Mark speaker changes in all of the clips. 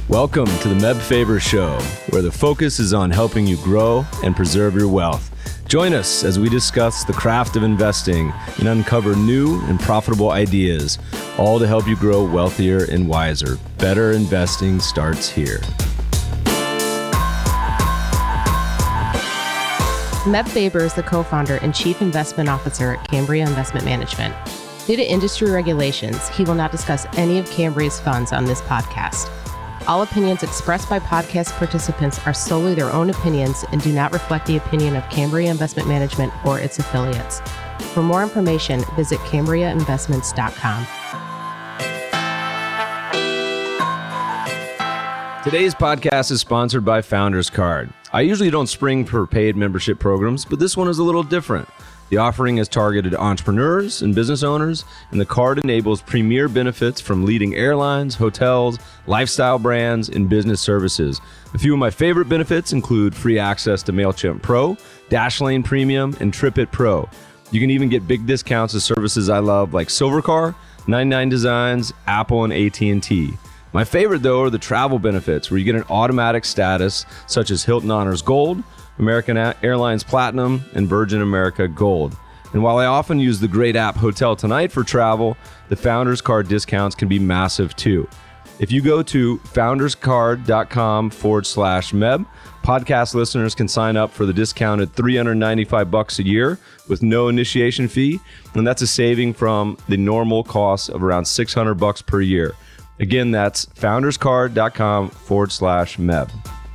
Speaker 1: Welcome to the Meb Faber Show, where the focus is on helping you grow and preserve your wealth. Join us as we discuss the craft of investing and uncover new and profitable ideas, all to help you grow wealthier and wiser. Better investing starts here.
Speaker 2: Meb Faber is the co-founder and chief investment officer at Cambria Investment Management. Due to industry regulations, he will not discuss any of Cambria's funds on this podcast. All opinions expressed by podcast participants are solely their own opinions and do not reflect the opinion of Cambria Investment Management or its affiliates. For more information, visit CambriaInvestments.com.
Speaker 1: Today's podcast is sponsored by Founders Card. I usually don't spring for paid membership programs, but this one is a little different. The offering is targeted to entrepreneurs and business owners, and the card enables premier benefits from leading airlines, hotels, lifestyle brands, and business services. A few of my favorite benefits include free access to MailChimp Pro, Dashlane Premium, and TripIt Pro. You can even get big discounts of services I love like Silvercar, 99 Designs, Apple, and AT&T. My favorite, though, are the travel benefits, where you get an automatic status such as Hilton Honors Gold, American Airlines Platinum, and Virgin America Gold. And while I often use the great app Hotel Tonight for travel, the Founders Card discounts can be massive too. If you go to founderscard.com/Meb, podcast listeners can sign up for the discounted $395 a year with no initiation fee, and that's a saving from the normal cost of around $600 per year. Again, that's founderscard.com/Meb.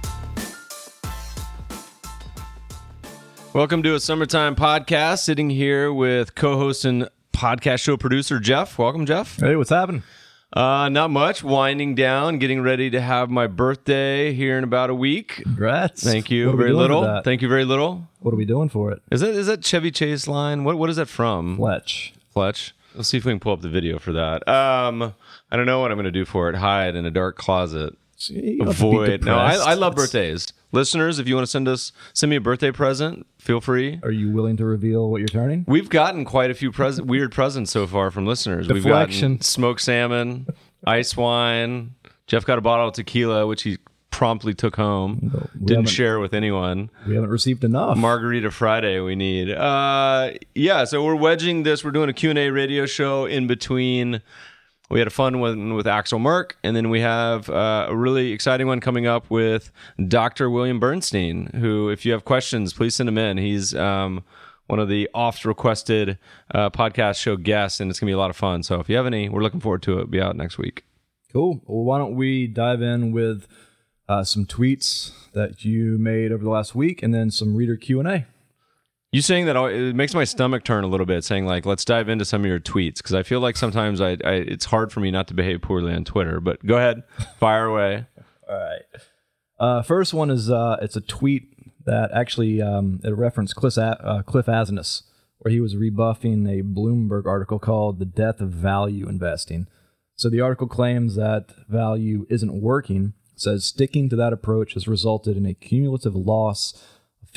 Speaker 1: Welcome to a summertime podcast. Sitting here with co-host and podcast show producer Jeff. Welcome, Jeff.
Speaker 3: Hey, what's happening?
Speaker 1: Not much. Winding down, getting ready to have my birthday here in about a week.
Speaker 3: Congrats.
Speaker 1: Thank you. Very little. Thank you very little.
Speaker 3: What are we doing for it?
Speaker 1: Is that Chevy Chase line? What is that from?
Speaker 3: Fletch.
Speaker 1: Let's see if we can pull up the video for that. I don't know what I'm going to do for it. Hide in a dark closet. Avoid. No, I love birthdays. Listeners, if you want to send me a birthday present, feel free.
Speaker 3: Are you willing to reveal what you're turning?
Speaker 1: We've gotten quite a few weird presents so far from listeners.
Speaker 3: Deflection.
Speaker 1: We've gotten smoked salmon, ice wine. Jeff got a bottle of tequila, which he promptly took home.
Speaker 3: No,
Speaker 1: Didn't share with anyone.
Speaker 3: We haven't received enough.
Speaker 1: Margarita Friday we need. So we're wedging this. We're doing a Q&A radio show in between. We had a fun one with Axel Merk, and then we have a really exciting one coming up with Dr. William Bernstein, who, if you have questions, please send him in. He's one of the oft-requested podcast show guests, and it's going to be a lot of fun. So if you have any, we're looking forward to it. It'll be out next week.
Speaker 3: Cool. Well, why don't we dive in with some tweets that you made over the last week, and then some reader Q&A.
Speaker 1: You saying that, it makes my stomach turn a little bit, saying like, let's dive into some of your tweets, because I feel like sometimes it's hard for me not to behave poorly on Twitter, but go ahead, fire away.
Speaker 3: All right. First one is, it's a tweet that actually it referenced Cliff Asness, where he was rebuffing a Bloomberg article called The Death of Value Investing. So the article claims that value isn't working, says sticking to that approach has resulted in a cumulative loss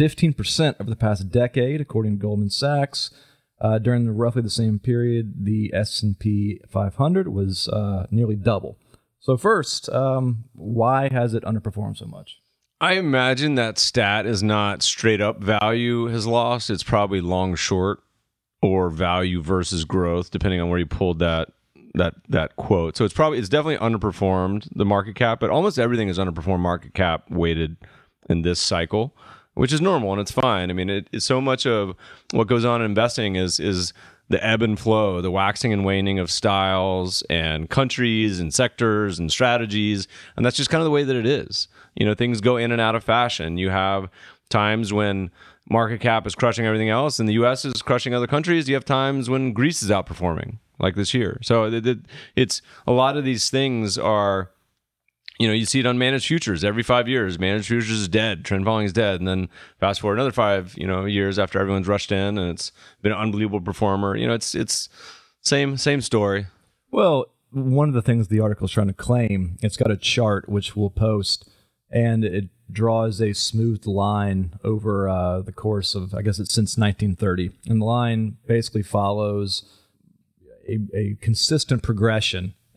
Speaker 3: 15% over the past decade, according to Goldman Sachs. During roughly the same period, the S&P 500 was nearly double. So first, why has it underperformed so much?
Speaker 1: I imagine that stat is not straight up value has lost. It's probably long short or value versus growth, depending on where you pulled that quote. So it's definitely underperformed the market cap, but almost everything is underperformed market cap weighted in this cycle, which is normal and it's fine. I mean, it's so much of what goes on in investing is the ebb and flow, the waxing and waning of styles and countries and sectors and strategies. And that's just kind of the way that it is. You know, things go in and out of fashion. You have times when market cap is crushing everything else and the U.S. is crushing other countries. You have times when Greece is outperforming, like this year. So it's a lot of these things are, you know, you see it on managed futures every 5 years. Managed futures is dead. Trend following is dead. And then fast forward another 5 years after everyone's rushed in and it's been an unbelievable performer. You know, it's same story.
Speaker 3: Well, one of the things the article is trying to claim, it's got a chart which we'll post, and it draws a smooth line over the course of, I guess it's since 1930. And the line basically follows a consistent progression.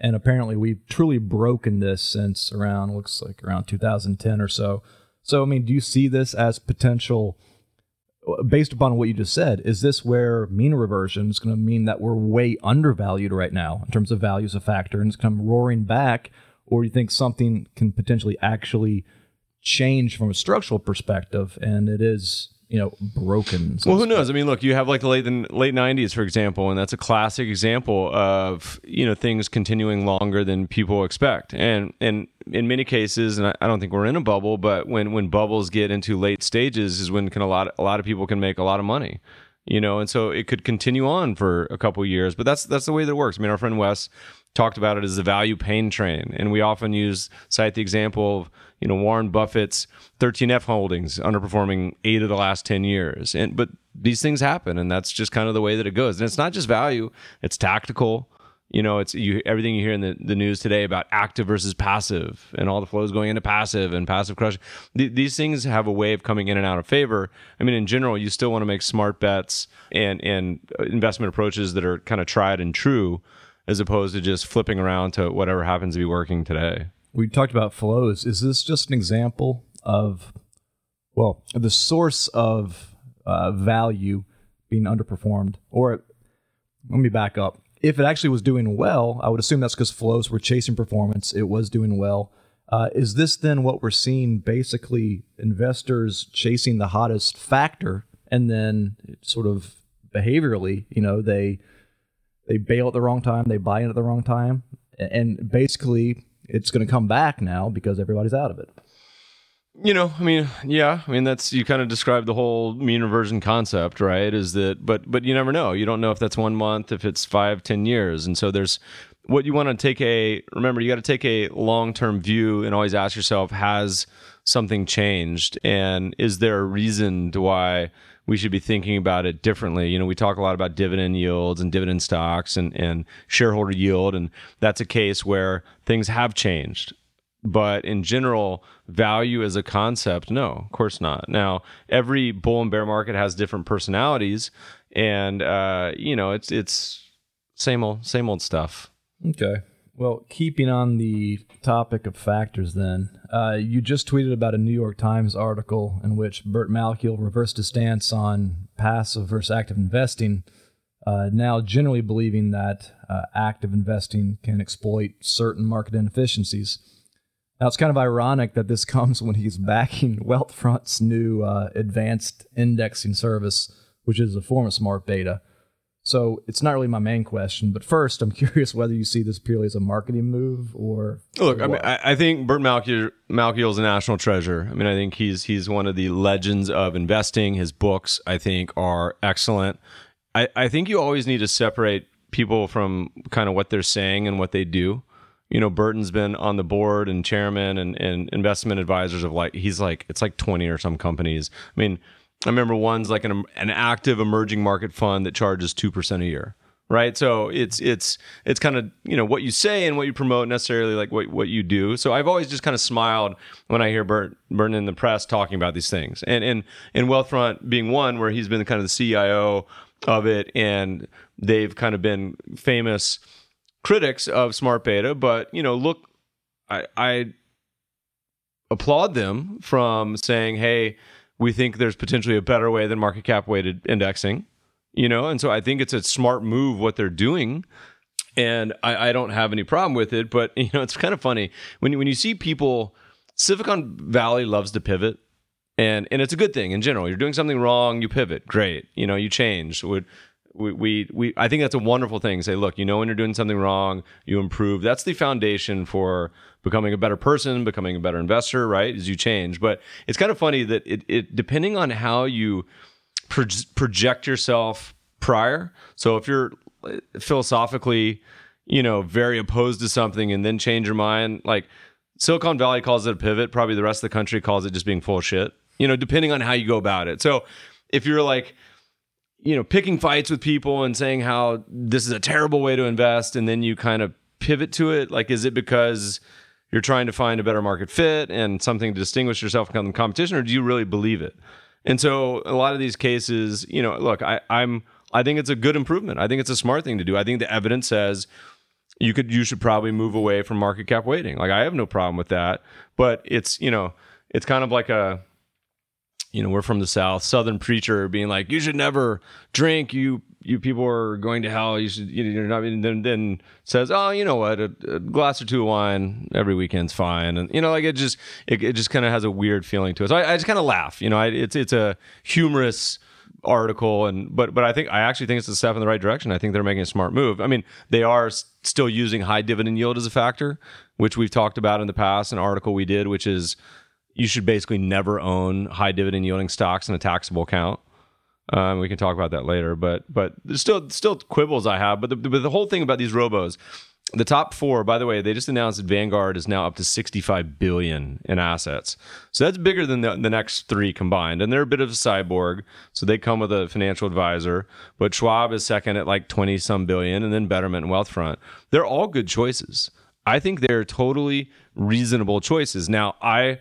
Speaker 3: And apparently we've truly broken this since looks like around 2010 or so. So, I mean, do you see this as potential, based upon what you just said, is this where mean reversion is going to mean that we're way undervalued right now in terms of value as a factor and it's come roaring back? Or do you think something can potentially actually change from a structural perspective and it is, broken?
Speaker 1: Well, who knows? I mean, look, you have like the late 90s, for example, and that's a classic example of, things continuing longer than people expect. And in many cases, and I don't think we're in a bubble, but when bubbles get into late stages is when a lot of people can make a lot of money. And so it could continue on for a couple of years, but that's the way that it works. I mean, our friend Wes talked about it as the value pain train, and we often cite the example of Warren Buffett's 13F holdings underperforming 8 of the last 10 years. But these things happen, and that's just kind of the way that it goes. And it's not just value; it's tactical. It's everything you hear in the news today about active versus passive, and all the flows going into passive and passive crush. These things have a way of coming in and out of favor. I mean, in general, you still want to make smart bets and investment approaches that are kind of tried and true, as opposed to just flipping around to whatever happens to be working today.
Speaker 3: We talked about flows. Is this just an example of, the source of value being underperformed? Or let me back up. If it actually was doing well, I would assume that's because flows were chasing performance. It was doing well. Is this then what we're seeing, basically investors chasing the hottest factor, and then sort of behaviorally, they bail at the wrong time, they buy in at the wrong time, and basically it's going to come back now because everybody's out of it?
Speaker 1: That's, you kind of described the whole mean reversion concept, right? Is that, but you never know. You don't know if that's 1 month, if it's 5-10 years. And so there's what you want to take remember, you got to take a long-term view and always ask yourself, has something changed? And is there a reason to why we should be thinking about it differently? We talk a lot about dividend yields and dividend stocks and shareholder yield. And that's a case where things have changed. But in general, value as a concept, no, of course not. Now, every bull and bear market has different personalities, and it's same old stuff.
Speaker 3: Okay. Well, keeping on the topic of factors, then, you just tweeted about a New York Times article in which Burt Malkiel reversed his stance on passive versus active investing, now generally believing that active investing can exploit certain market inefficiencies. Now, it's kind of ironic that this comes when he's backing Wealthfront's new advanced indexing service, which is a form of smart beta. So it's not really my main question, but first, I'm curious whether you see this purely as a marketing move or...
Speaker 1: Look, I think Burt Malkiel is a national treasure. I mean, I think he's one of the legends of investing. His books, I think, are excellent. I think you always need to separate people from kind of what they're saying and what they do. Burton's been on the board and chairman and investment advisors of it's like 20 or some companies. I mean, I remember one's like an active emerging market fund that charges 2% a year, right? So it's kind of, what you say and what you promote, necessarily like what you do. So I've always just kind of smiled when I hear Burton in the press talking about these things. And Wealthfront being one where he's been kind of the CIO of it, and they've kind of been famous critics of smart beta, but look, I applaud them from saying, hey, we think there's potentially a better way than market cap weighted indexing, and so I think it's a smart move what they're doing, and I don't have any problem with it. But it's kind of funny when you see people. Silicon Valley loves to pivot, and it's a good thing in general. You're doing something wrong, you pivot, great, you change. We I think that's a wonderful thing. Say, look, when you're doing something wrong, you improve. That's the foundation for becoming a better person, becoming a better investor, right? As you change. But it's kind of funny that it depending on how you project yourself prior. So if you're philosophically, very opposed to something and then change your mind, like Silicon Valley calls it a pivot, probably the rest of the country calls it just being full of shit, depending on how you go about it. So if you're like, picking fights with people and saying how this is a terrible way to invest, and then you kind of pivot to it, like, is it because you're trying to find a better market fit and something to distinguish yourself from the competition, or do you really believe it? And so a lot of these cases, look, I think it's a good improvement. I think it's a smart thing to do. I think the evidence says, you should probably move away from market cap weighting. Like, I have no problem with that, but it's kind of like we're from the South, Southern preacher being like, you should never drink. You people are going to hell. You should, you're not. Then says, oh, you know what? A glass or two of wine every weekend's fine. And it just kind of has a weird feeling to it. So I just kind of laugh. It's a humorous article, but I actually think it's a step in the right direction. I think they're making a smart move. I mean, they are still using high dividend yield as a factor, which we've talked about in the past. An article we did, which is you should basically never own high dividend yielding stocks in a taxable account. We can talk about that later, but there's still quibbles I have. But the whole thing about these robos, the top four, by the way, they just announced that Vanguard is now up to $65 billion in assets. So that's bigger than the next three combined. And they're a bit of a cyborg, so they come with a financial advisor. But Schwab is second at like 20-some billion, and then Betterment and Wealthfront. They're all good choices. I think they're totally reasonable choices. Now,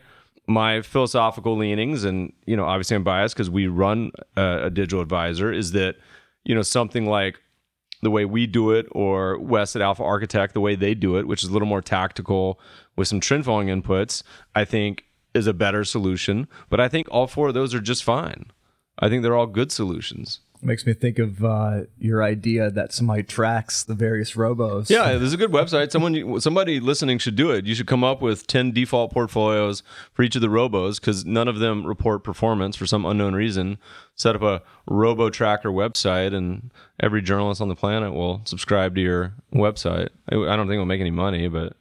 Speaker 1: my philosophical leanings, and obviously I'm biased because we run a digital advisor, is that something like the way we do it, or Wes at Alpha Architect, the way they do it, which is a little more tactical with some trend following inputs, I think is a better solution. But I think all four of those are just fine. I think they're all good solutions.
Speaker 3: Makes me think of your idea that somebody tracks the various robos.
Speaker 1: Yeah, there's a good website. Somebody listening should do it. You should come up with 10 default portfolios for each of the robos, because none of them report performance for some unknown reason. Set up a robo tracker website, and every journalist on the planet will subscribe to your website. I don't think it'll make any money, but...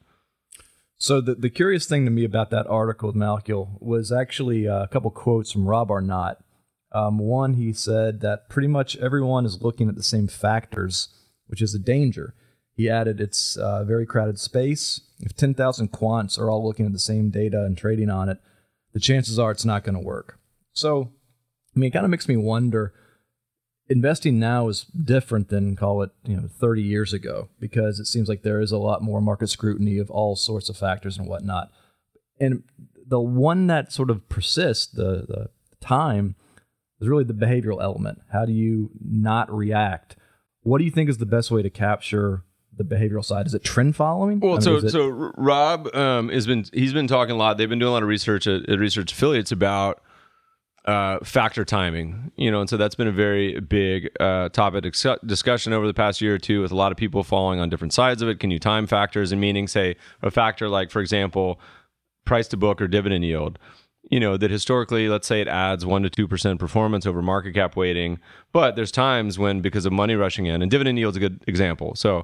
Speaker 3: So the curious thing to me about that article with Malkiel was actually a couple quotes from Rob Arnott. One, he said that pretty much everyone is looking at the same factors, which is a danger. He added, it's a very crowded space. If 10,000 quants are all looking at the same data and trading on it, the chances are it's not going to work. So, it kind of makes me wonder, investing now is different than, call it, 30 years ago, because it seems like there is a lot more market scrutiny of all sorts of factors and whatnot. And the one that sort of persists, the time, is really the behavioral element. How do you not react? What do you think is the best way to capture the behavioral side? Is it trend following?
Speaker 1: Well, so Rob he's been talking a lot. They've been doing a lot of research at Research Affiliates about factor timing, and so that's been a very big topic discussion over the past year or two, with a lot of people falling on different sides of it. Can you time factors, and meaning, say, a factor like, for example, price to book or dividend yield? That historically, let's say it adds 1% to 2% performance over market cap weighting, but there's times when, because of money rushing in, and dividend yield's a good example. So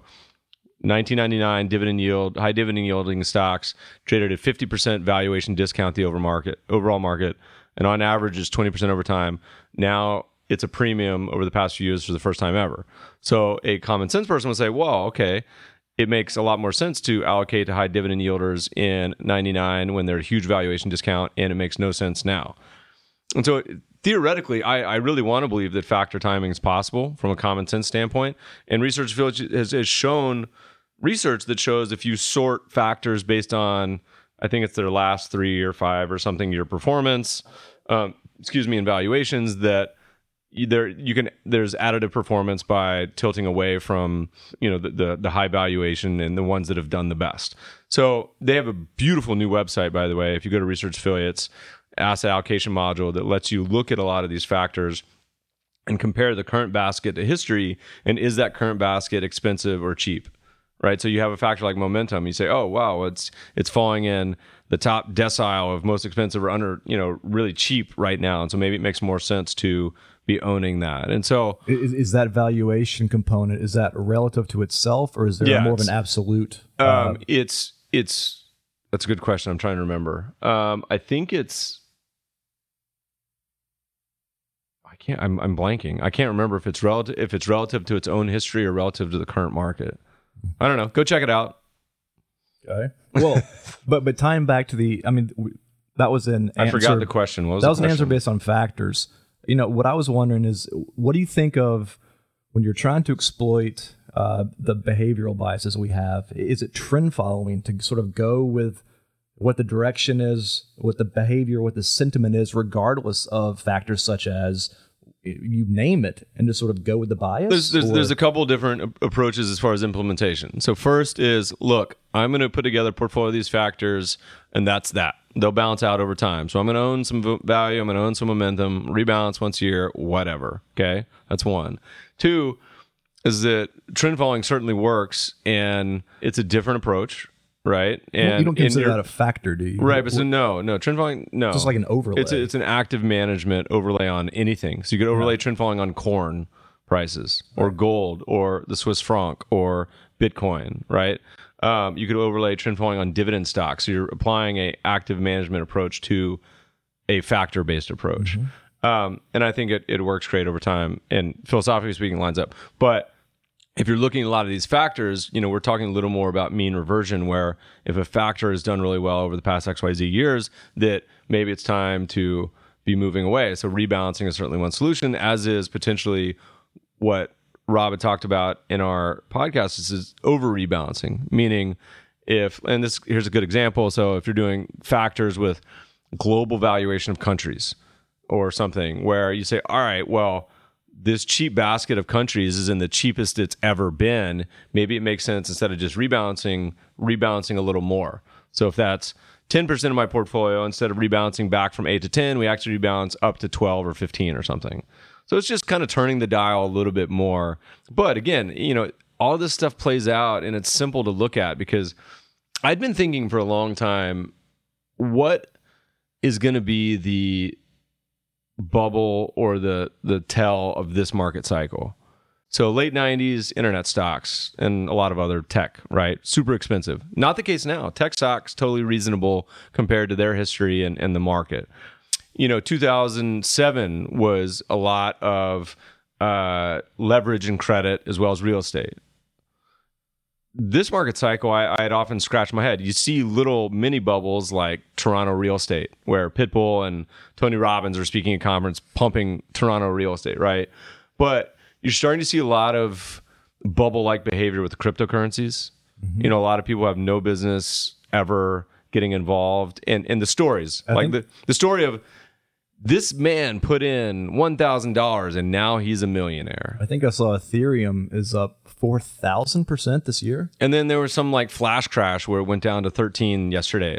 Speaker 1: 1999 dividend yield, high dividend yielding stocks traded at 50% valuation discount the overall market, and on average is 20% over time. Now it's a premium over the past few years for the first time ever. So a common sense person would say, well, okay, it makes a lot more sense to allocate to high dividend yielders in 99 when they're a huge valuation discount, and it makes no sense now. And so theoretically, I really want to believe that factor timing is possible from a common sense standpoint. And Research Affiliates has shown research that shows if you sort factors based on, I think it's their last 3 or 5 or something year performance, and valuations, that there's additive performance by tilting away from the high valuation and the ones that have done the best. So they have a beautiful new website, by the way. If you go to Research Affiliates, asset allocation module that lets you look at a lot of these factors and compare the current basket to history, and is that current basket expensive or cheap? Right. So you have a factor like momentum. You say, oh wow, it's falling in the top decile of most expensive or under really cheap right now, and so maybe it makes more sense to be owning that. And so
Speaker 3: is that valuation component, is that relative to itself, or is there more of an absolute?
Speaker 1: It's that's a good question. I'm trying to remember. I think it's, I'm blanking. I can't remember if it's relative to its own history or relative to the current market. I don't know. Go check it out.
Speaker 3: Okay. Well, but tying back to that was an answer.
Speaker 1: I forgot the question. What was
Speaker 3: that
Speaker 1: the
Speaker 3: was
Speaker 1: question?
Speaker 3: An answer based on factors. What I was wondering is, what do you think of when you're trying to exploit the behavioral biases we have? Is it trend following to sort of go with what the direction is, what the behavior, what the sentiment is, regardless of factors such as, you name it and just sort of go with the bias?
Speaker 1: There's a couple different approaches as far as implementation. So first is, look, I'm going to put together a portfolio of these factors, and that's that. They'll balance out over time. So I'm going to own some value, I'm going to own some momentum, rebalance once a year, whatever. Okay, that's one. Two is that trend following certainly works, and it's a different approach. Right,
Speaker 3: and you don't consider that a factor, do you?
Speaker 1: Right, but so no, trend following, no,
Speaker 3: just like an overlay.
Speaker 1: It's an active management overlay on anything. So you could overlay trend following on corn prices, or gold, or the Swiss franc, or Bitcoin. Right, you could overlay trend following on dividend stocks. So you're applying a active management approach to a factor based approach, and I think it works great over time. And philosophically speaking, lines up, but if you're looking at a lot of these factors, we're talking a little more about mean reversion, where if a factor has done really well over the past XYZ years, that maybe it's time to be moving away. So rebalancing is certainly one solution, as is potentially what Rob had talked about in our podcast, is over rebalancing. Meaning here's a good example. So if you're doing factors with global valuation of countries or something, where you say, all right, well, this cheap basket of countries is in the cheapest it's ever been. Maybe it makes sense, instead of just rebalancing a little more. So if that's 10% of my portfolio, instead of rebalancing back from 8 to 10, we actually rebalance up to 12 or 15 or something. So it's just kind of turning the dial a little bit more. But again, all this stuff plays out, and it's simple to look at, because I'd been thinking for a long time, what is going to be the bubble or the tell of this market cycle? So late 90s, internet stocks and a lot of other tech, right? Super expensive. Not the case now. Tech stocks, totally reasonable compared to their history and the market. 2007 was a lot of leverage and credit, as well as real estate. This market cycle, I'd often scratch my head. You see little mini bubbles like Toronto real estate, where Pitbull and Tony Robbins are speaking at conference pumping Toronto real estate, right? But you're starting to see a lot of bubble-like behavior with cryptocurrencies. A lot of people have no business ever getting involved. And the stories, the story of this man put in $1,000 and now he's a millionaire.
Speaker 3: I think I saw Ethereum is up 4,000% this year.
Speaker 1: And then there was some flash crash where it went down to 13 yesterday.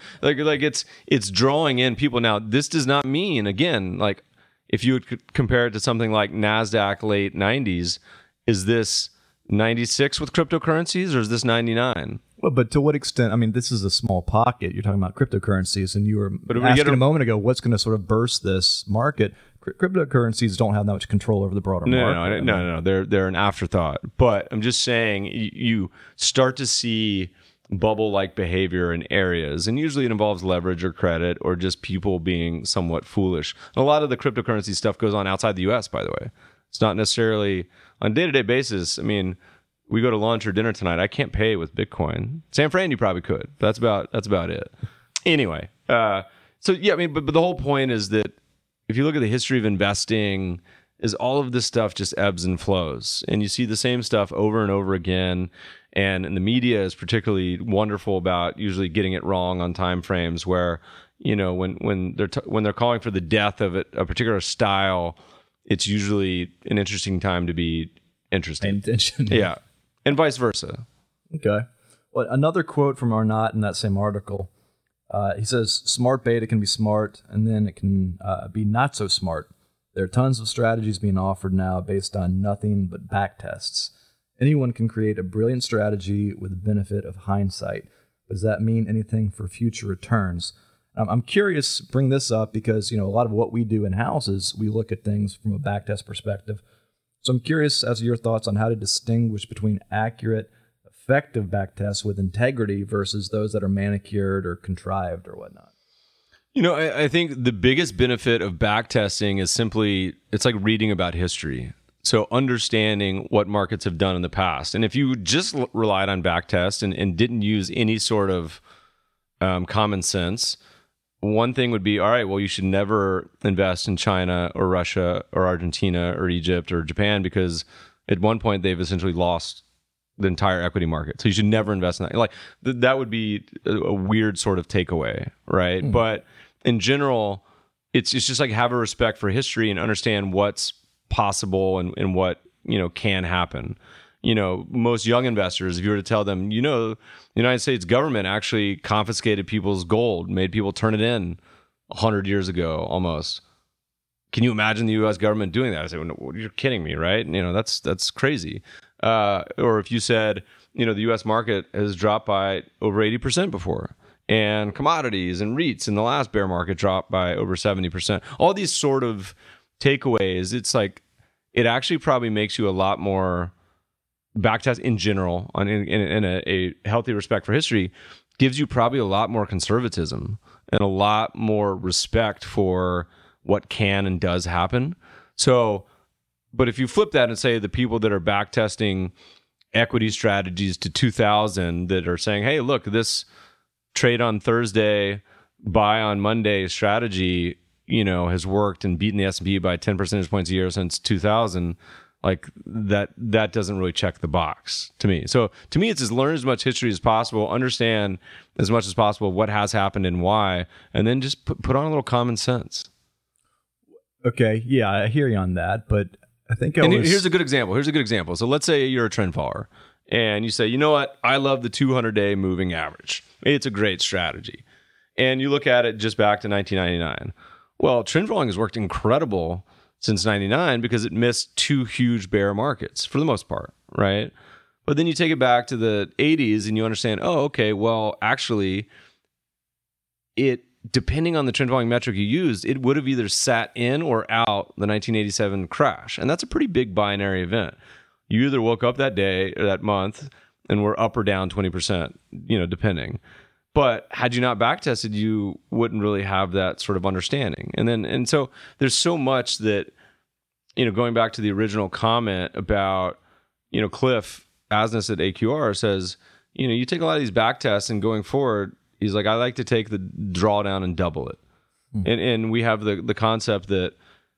Speaker 1: It's drawing in people. Now, this does not mean, again, if you would compare it to something like NASDAQ late 90s, is this 96 with cryptocurrencies, or is this 99?
Speaker 3: Well, but to what extent? I mean, this is a small pocket. You're talking about cryptocurrencies, and you were asking a moment ago, what's going to sort of burst this market? Cryptocurrencies don't have that much control over the broader market.
Speaker 1: No. They're an afterthought. But I'm just saying, you start to see bubble-like behavior in areas, and usually it involves leverage or credit or just people being somewhat foolish. And a lot of the cryptocurrency stuff goes on outside the U.S., by the way. It's not necessarily on a day-to-day basis. I mean, we go to lunch or dinner tonight, I can't pay with Bitcoin. San Fran, you probably could. But that's about it. Anyway, but the whole point is that if you look at the history of investing, is all of this stuff just ebbs and flows, and you see the same stuff over and over again. And the media is particularly wonderful about usually getting it wrong on time frames, where when they're calling for the death of a particular style, it's usually an interesting time to be interested. Yeah. And vice versa.
Speaker 3: Okay. Well, another quote from Arnott in that same article, he says, smart beta can be smart, and then it can be not so smart. There are tons of strategies being offered now based on nothing but back tests. Anyone can create a brilliant strategy with the benefit of hindsight. But does that mean anything for future returns? I'm curious, bring this up because, a lot of what we do in-house is we look at things from a backtest perspective. So I'm curious as to your thoughts on how to distinguish between accurate, effective backtests with integrity versus those that are manicured or contrived or whatnot.
Speaker 1: I think the biggest benefit of backtesting is simply, it's like reading about history. So understanding what markets have done in the past. And if you just relied on backtest and didn't use any sort of common sense, one thing would be, all right, well, you should never invest in China or Russia or Argentina or Egypt or Japan, because at one point they've essentially lost the entire equity market. So you should never invest in that. That would be a weird sort of takeaway, right? But in general, it's just like have a respect for history and understand what's possible and what, can happen. Most young investors, if you were to tell them, the United States government actually confiscated people's gold, made people turn it in 100 years ago almost. Can you imagine the U.S. government doing that? I say, well, you're kidding me, right? That's crazy. Or if you said, the U.S. market has dropped by over 80% before, and commodities and REITs in the last bear market dropped by over 70%. All these sort of takeaways, it's like it actually probably makes you a lot more backtest in general in a healthy respect for history, gives you probably a lot more conservatism and a lot more respect for what can and does happen. So, but if you flip that and say the people that are backtesting equity strategies to 2000 that are saying, hey, look, this trade on Thursday, buy on Monday strategy, has worked and beaten the S&P by 10 percentage points a year since 2000, like that doesn't really check the box to me. So to me, it's just learn as much history as possible, understand as much as possible what has happened and why, and then just put on a little common sense.
Speaker 3: Okay, yeah, I hear you on that, but I think
Speaker 1: here's a good example. So let's say you're a trend follower and you say, you know what? I love the 200-day moving average. It's a great strategy. And you look at it just back to 1999. Well, trend following has worked incredible since 99 because it missed two huge bear markets for the most part, right? But then you take it back to the 80s and you understand, oh, okay, well, actually, depending on the trend following metric you used, it would have either sat in or out the 1987 crash. And that's a pretty big binary event. You either woke up that day or that month and were up or down 20%, depending. But had you not backtested, you wouldn't really have that sort of understanding. And so there's so much that, going back to the original comment about, Cliff Asness at AQR says, you take a lot of these backtests and going forward, he's like, I like to take the drawdown and double it. And we have the concept that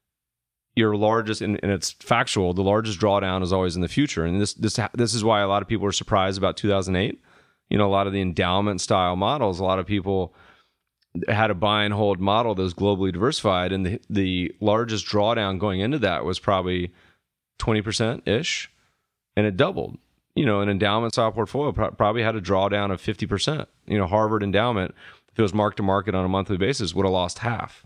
Speaker 1: your largest, and it's factual, the largest drawdown is always in the future. And this is why a lot of people are surprised about 2008. A lot of the endowment style models, a lot of people had a buy and hold model that was globally diversified. And the largest drawdown going into that was probably 20%-ish. And it doubled. An endowment style portfolio probably had a drawdown of 50%. Harvard endowment, if it was mark to market on a monthly basis, would have lost half.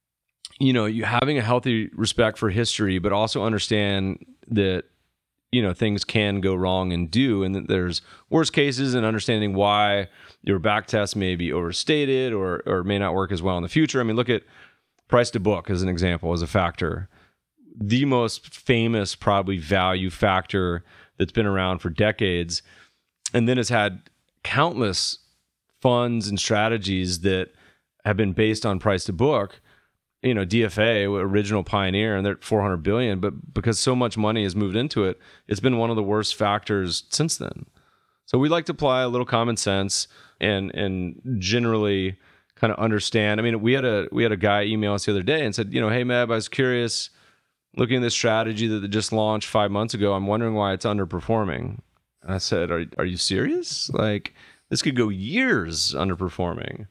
Speaker 1: You having a healthy respect for history, but also understand that, things can go wrong and do, and that there's worst cases, and understanding why your back test may be overstated or may not work as well in the future. I mean, look at price to book as an example, as a factor. The most famous probably value factor that's been around for decades, and then has had countless funds and strategies that have been based on price to book. DFA, original pioneer, and they're at $400 billion, but because so much money has moved into it, it's been one of the worst factors since then. So we like to apply a little common sense and generally kind of understand. I mean, we had a guy email us the other day and said, hey, Meb, I was curious, looking at this strategy that just launched 5 months ago, I'm wondering why it's underperforming. And I said, are you serious? Like, this could go years underperforming.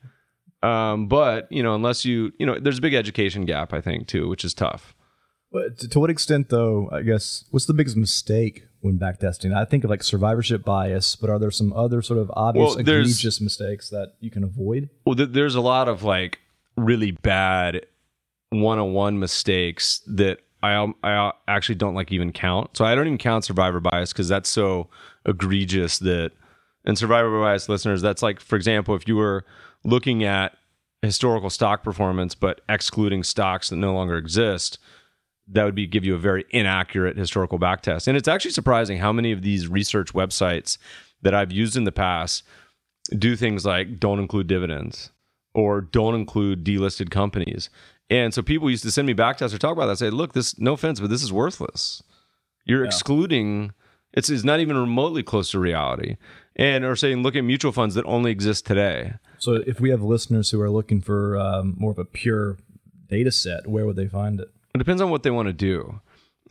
Speaker 1: But, unless there's a big education gap, I think, too, which is tough.
Speaker 3: But to what extent, though, I guess, what's the biggest mistake when backtesting? I think of like survivorship bias, but are there some other sort of obvious, egregious mistakes that you can avoid?
Speaker 1: Well, there's a lot of like really bad one-on-one mistakes that I actually don't like even count. So I don't even count survivor bias because that's so egregious that, and survivor bias listeners, that's like, for example, if you were looking at historical stock performance, but excluding stocks that no longer exist, that would give you a very inaccurate historical backtest. And it's actually surprising how many of these research websites that I've used in the past do things like don't include dividends or don't include delisted companies. And so people used to send me backtests or talk about that, say, look, this, no offense, but this is worthless. You're excluding, it's not even remotely close to reality. And or saying, look at mutual funds that only exist today.
Speaker 3: So if we have listeners who are looking for more of a pure data set, where would they find it?
Speaker 1: It depends on what they want to do.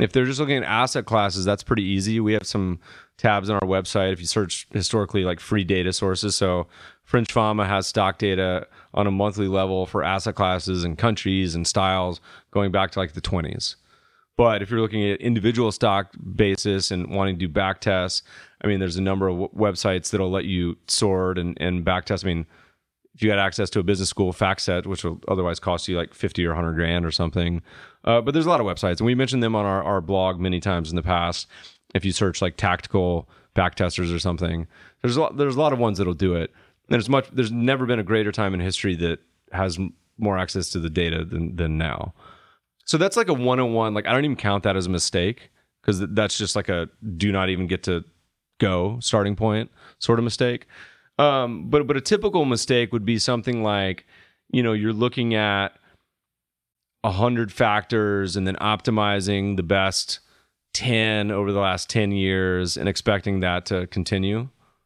Speaker 1: If they're just looking at asset classes, that's pretty easy. We have some tabs on our website if you search historically like free data sources. So French Fama has stock data on a monthly level for asset classes and countries and styles going back to like the 20s. But if you're looking at individual stock basis and wanting to do back tests, I mean, there's a number of websites that'll let you sort and back test. I mean, if you had access to a business school FactSet, which will otherwise cost you like 50 or 100 grand or something. But there's a lot of websites, and we mentioned them on our blog many times in the past. If you search like tactical back testers or something, there's a lot of ones that'll do it. There's never been a greater time in history that has more access to the data than now. So that's like a 101. Like, I don't even count that as a mistake, because that's just like a do not even get to go starting point sort of mistake. But a typical mistake would be something like, you're looking at 100 factors and then optimizing the best 10 over the last 10 years and expecting that to continue.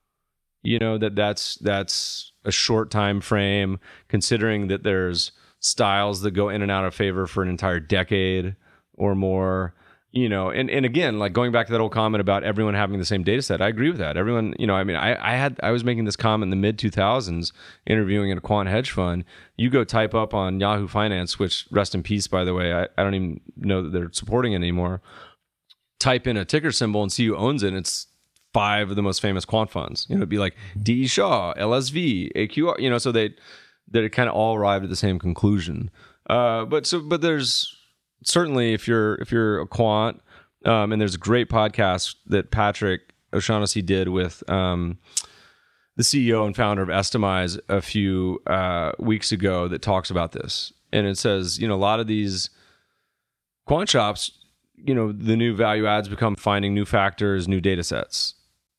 Speaker 1: That's a short time frame, considering that there's styles that go in and out of favor for an entire decade or more. And again, like going back to that old comment about everyone having the same data set, I agree with that. Everyone, I was making this comment in the mid 2000s, interviewing in a quant hedge fund. You go type up on Yahoo Finance, which, rest in peace, by the way, I don't even know that they're supporting it anymore. Type in a ticker symbol and see who owns it. And it's 5 of the most famous quant funds. It'd be like D.E. Shaw, LSV, AQR, so they kind of all arrived at the same conclusion. But there's certainly, if you're a quant, and there's a great podcast that Patrick O'Shaughnessy did with the CEO and founder of Estimize a few weeks ago that talks about this. And it says, a lot of these quant shops, the new value adds become finding new factors, new data sets,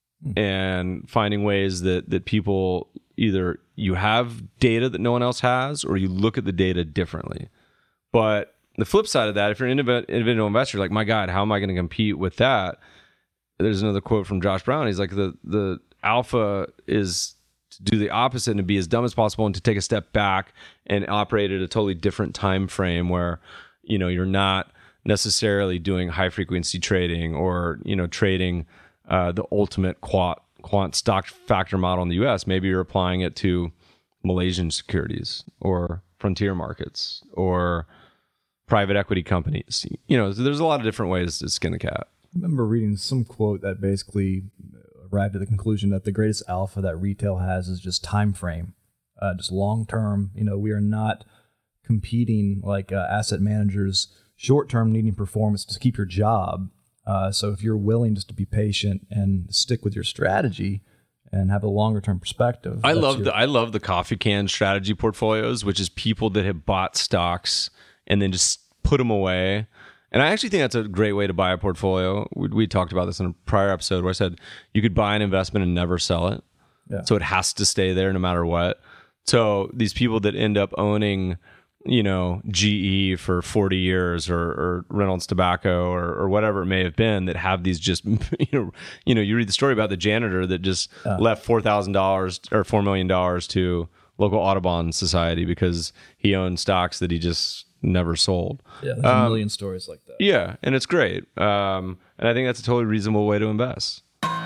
Speaker 1: and finding ways that people, either you have data that no one else has, or you look at the data differently. But the flip side of that, if you're an individual investor, like, my God, how am I going to compete with that? There's another quote from Josh Brown. He's like, the alpha is to do the opposite and to be as dumb as possible and to take a step back and operate at a totally different time frame where, you're not necessarily doing high frequency trading or, trading the ultimate quant stock factor model in the US. Maybe you're applying it to Malaysian securities or frontier markets or private equity companies. There's a lot of different ways to skin a cat.
Speaker 3: I remember reading some quote that basically arrived at the conclusion that the greatest alpha that retail has is just time frame, just long term. We are not competing like asset managers, short term needing performance to keep your job. So if you're willing just to be patient and stick with your strategy and have a longer term perspective.
Speaker 1: I love the coffee can strategy portfolios, which is people that have bought stocks and then just put them away. And I actually think that's a great way to buy a portfolio. We talked about this in a prior episode where I said you could buy an investment and never sell it. Yeah. So it has to stay there no matter what. So these people that end up owning, GE for 40 years or Reynolds Tobacco or whatever it may have been, that have these just, you read the story about the janitor that just left $4,000 or $4 million to local Audubon Society because he owned stocks that he just never sold.
Speaker 3: Yeah, there's a million stories like that.
Speaker 1: Yeah, and it's great. And I think that's a totally reasonable way to invest.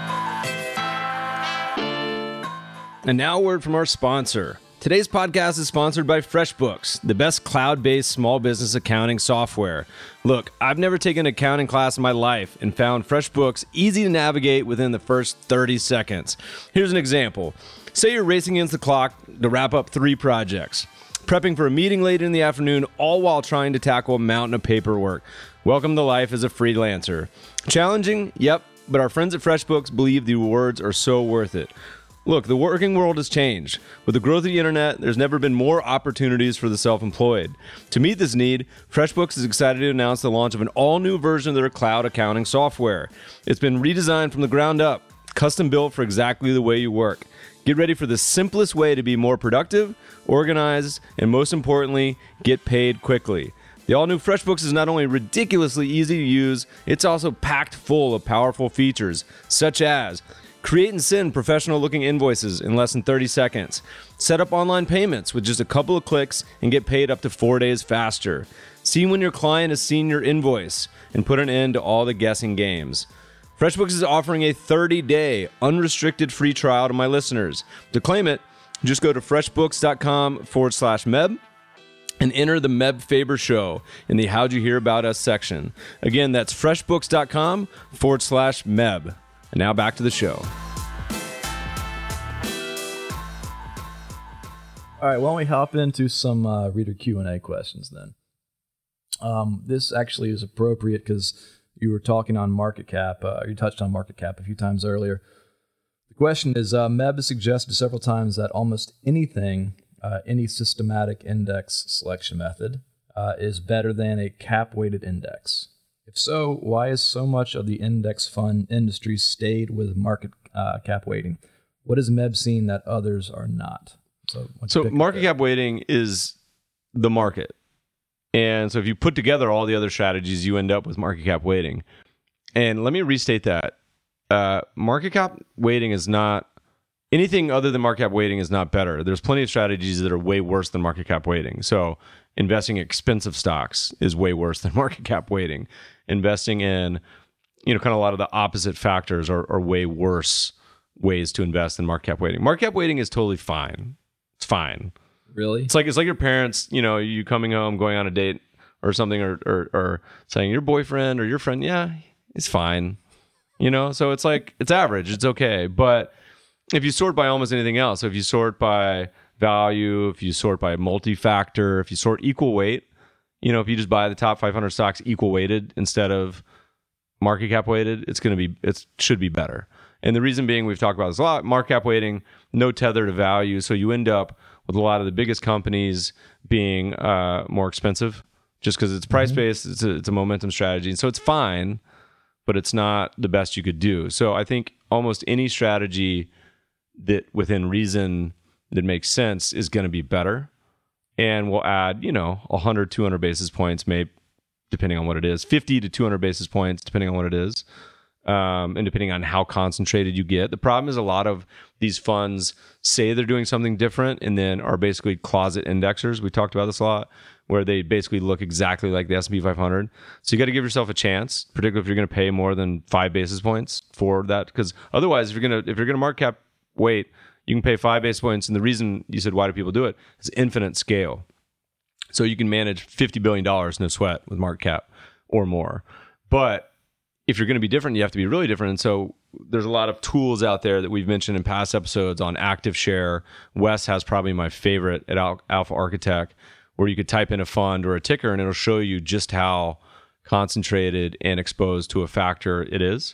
Speaker 1: And now a word from our sponsor. Today's podcast is sponsored by FreshBooks, the best cloud-based small business accounting software. Look, I've never taken an accounting class in my life and found FreshBooks easy to navigate within the first 30 seconds. Here's an example. Say you're racing against the clock to wrap up 3 projects, prepping for a meeting late in the afternoon, all while trying to tackle a mountain of paperwork. Welcome to life as a freelancer. Challenging? Yep, but our friends at FreshBooks believe the rewards are so worth it. Look, the working world has changed. With the growth of the internet, there's never been more opportunities for the self-employed. To meet this need, FreshBooks is excited to announce the launch of an all-new version of their cloud accounting software. It's been redesigned from the ground up, custom built for exactly the way you work. Get ready for the simplest way to be more productive, organized, and most importantly, get paid quickly. The all-new FreshBooks is not only ridiculously easy to use, it's also packed full of powerful features, such as create and send professional-looking invoices in less than 30 seconds, set up online payments with just a couple of clicks and get paid up to 4 days faster, see when your client has seen your invoice, and put an end to all the guessing games. FreshBooks is offering a 30-day unrestricted free trial to my listeners. To claim it, just go to freshbooks.com/Meb and enter the Meb Faber Show in the How'd You Hear About Us section. Again, that's freshbooks.com/Meb. And now back to the show.
Speaker 3: All right, why don't we hop into some reader Q&A questions then? This actually is appropriate because you were talking on market cap. You touched on market cap a few times earlier. The question is, Meb has suggested several times that almost anything, any systematic index selection method, is better than a cap-weighted index. If so, why is so much of the index fund industry stayed with market cap weighting? What is Meb seeing that others are not? So
Speaker 1: market cap weighting is the market. And so if you put together all the other strategies, you end up with market cap weighting. And let me restate that. Market cap weighting is not anything other than market cap weighting is not better. There's plenty of strategies that are way worse than market cap weighting. So investing in expensive stocks is way worse than market cap weighting. Investing in, kind of a lot of the opposite factors are way worse ways to invest in market cap weighting. Market cap weighting is totally fine. It's fine.
Speaker 3: Really?
Speaker 1: It's like your parents, you coming home, going on a date or something, or saying your boyfriend or your friend, yeah, it's fine. So it's like, it's average, it's okay. But if you sort by almost anything else, so if you sort by value, if you sort by multi-factor, if you sort equal weight, if you just buy the top 500 stocks equal weighted instead of market cap weighted, it should be better. And the reason being, we've talked about this a lot, market cap weighting, no tether to value. So you end up with a lot of the biggest companies being more expensive just because it's price-based, it's a momentum strategy. And so it's fine, but it's not the best you could do. So I think almost any strategy that within reason that makes sense is going to be better. And we'll add, 100, 200 basis points, maybe depending on what it is, 50 to 200 basis points, depending on what it is. And depending on how concentrated you get. The problem is a lot of these funds say they're doing something different and then are basically closet indexers. We talked about this a lot, where they basically look exactly like the S&P 500. So you got to give yourself a chance, particularly if you're going to pay more than 5 basis points for that. Because otherwise, if you're going to market cap weight, you can pay 5 basis points. And the reason you said, why do people do it? Is infinite scale. So you can manage $50 billion, no sweat, with market cap or more. But if you're going to be different, you have to be really different. And so there's a lot of tools out there that we've mentioned in past episodes on active share. Wes has probably my favorite at Alpha Architect, where you could type in a fund or a ticker and it'll show you just how concentrated and exposed to a factor it is.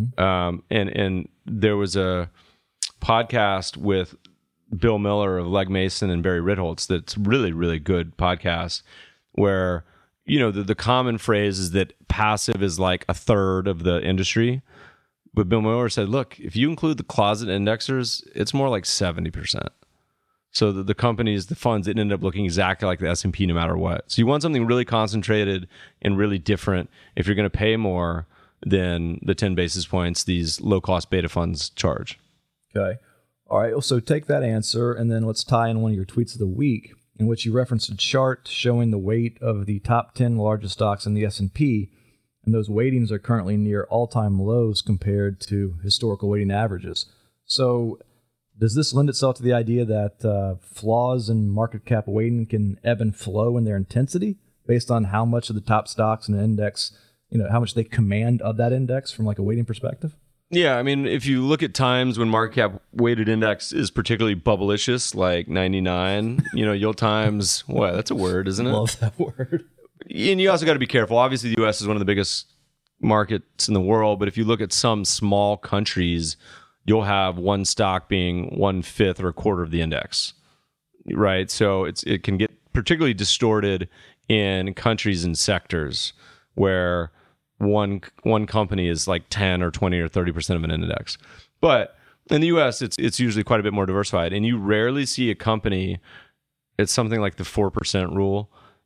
Speaker 1: And there was a podcast with Bill Miller of Legg Mason and Barry Ritholtz that's really, really good podcast, where the common phrase is that passive is like a third of the industry. But Bill Miller said, look, if you include the closet indexers, it's more like 70%. So the companies, the funds, it ended up looking exactly like the S&P no matter what. So you want something really concentrated and really different if you're going to pay more than the 10 basis points these low-cost beta funds charge.
Speaker 3: Okay. All right. So take that answer, and then let's tie in one of your tweets of the week, in which you referenced a chart showing the weight of the top 10 largest stocks in the S&P, and those weightings are currently near all-time lows compared to historical weighting averages. So does this lend itself to the idea that flaws in market cap weighting can ebb and flow in their intensity based on how much of the top stocks in an index, how much they command of that index from like a weighting perspective?
Speaker 1: Yeah, I mean, if you look at times when market cap weighted index is particularly bubblicious, like 99, you'll times, what? That's a word, isn't it?
Speaker 3: Love that word.
Speaker 1: And you also got to be careful. Obviously, the U.S. is one of the biggest markets in the world, but if you look at some small countries, you'll have one stock being 1/5 or a quarter of the index, right? So it can get particularly distorted in countries and sectors where one company is like 10 or 20 or 30% of an index. But in the US, it's usually quite a bit more diversified. And you rarely see a company, it's something like the 4% rule.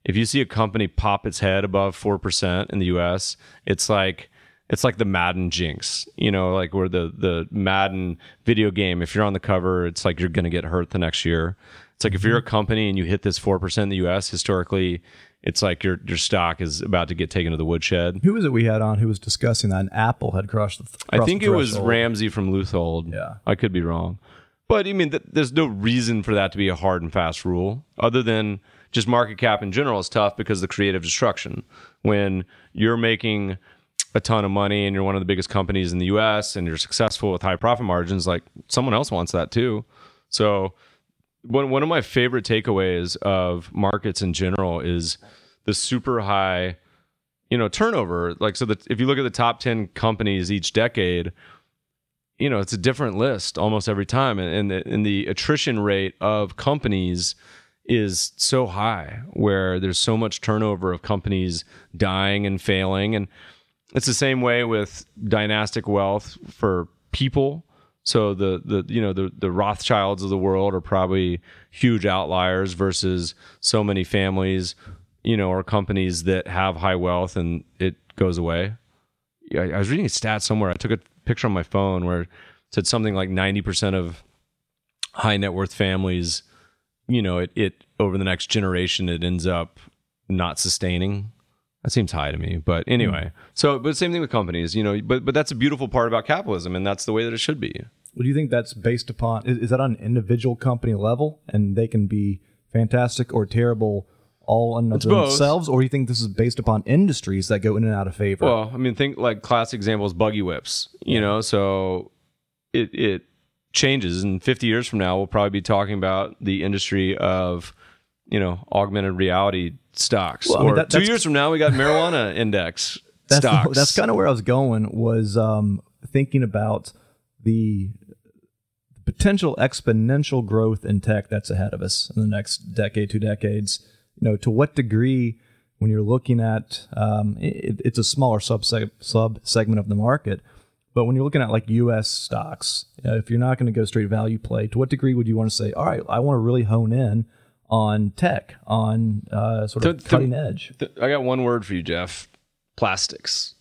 Speaker 1: if you see a company pop its head above 4% in the US, it's like the Madden jinx, like where the Madden video game, if you're on the cover, it's like you're going to get hurt the next year. It's like if you're a company and you hit this 4% in the US, historically, it's like your stock is about to get taken to the woodshed.
Speaker 3: Who was it we had on who was discussing that? And Apple had crossed the
Speaker 1: I think it was Ramsey from Luthold.
Speaker 3: Yeah.
Speaker 1: I could be wrong. But, I mean, there's no reason for that to be a hard and fast rule other than just market cap in general is tough because of the creative destruction. When you're making a ton of money and you're one of the biggest companies in the US and you're successful with high profit margins, like someone else wants that too. So one of my favorite takeaways of markets in general is the super high, turnover. Like, so that if you look at the top 10 companies each decade, it's a different list almost every time. And the attrition rate of companies is so high where there's so much turnover of companies dying and failing. And it's the same way with dynastic wealth for people. So the Rothschilds of the world are probably huge outliers versus so many families, or companies that have high wealth and it goes away. I was reading a stat somewhere. I took a picture on my phone where it said something like 90% of high net worth families, it over the next generation, it ends up not sustaining. That seems high to me, but anyway. But same thing with companies, but that's a beautiful part about capitalism, and that's the way that it should be.
Speaker 3: Well, do you think that's based upon, is that on an individual company level, and they can be fantastic or terrible all on themselves, or do you think this is based upon industries that go in and out of favor?
Speaker 1: Well, I mean, think like classic examples, buggy whips, so it changes. And 50 years from now, we'll probably be talking about the industry of, augmented reality stocks. Well, or 2 years from now, we got marijuana index stocks.
Speaker 3: That's kind of where I was going, was thinking about the potential exponential growth in tech that's ahead of us in the next decade, 2 decades. To what degree, when you're looking at, it's a smaller sub segment of the market, but when you're looking at like U.S. stocks, if you're not going to go straight value play, to what degree would you want to say, all right, I want to really hone in on tech, on sort of cutting edge?
Speaker 1: I got one word for you, Jeff: plastics.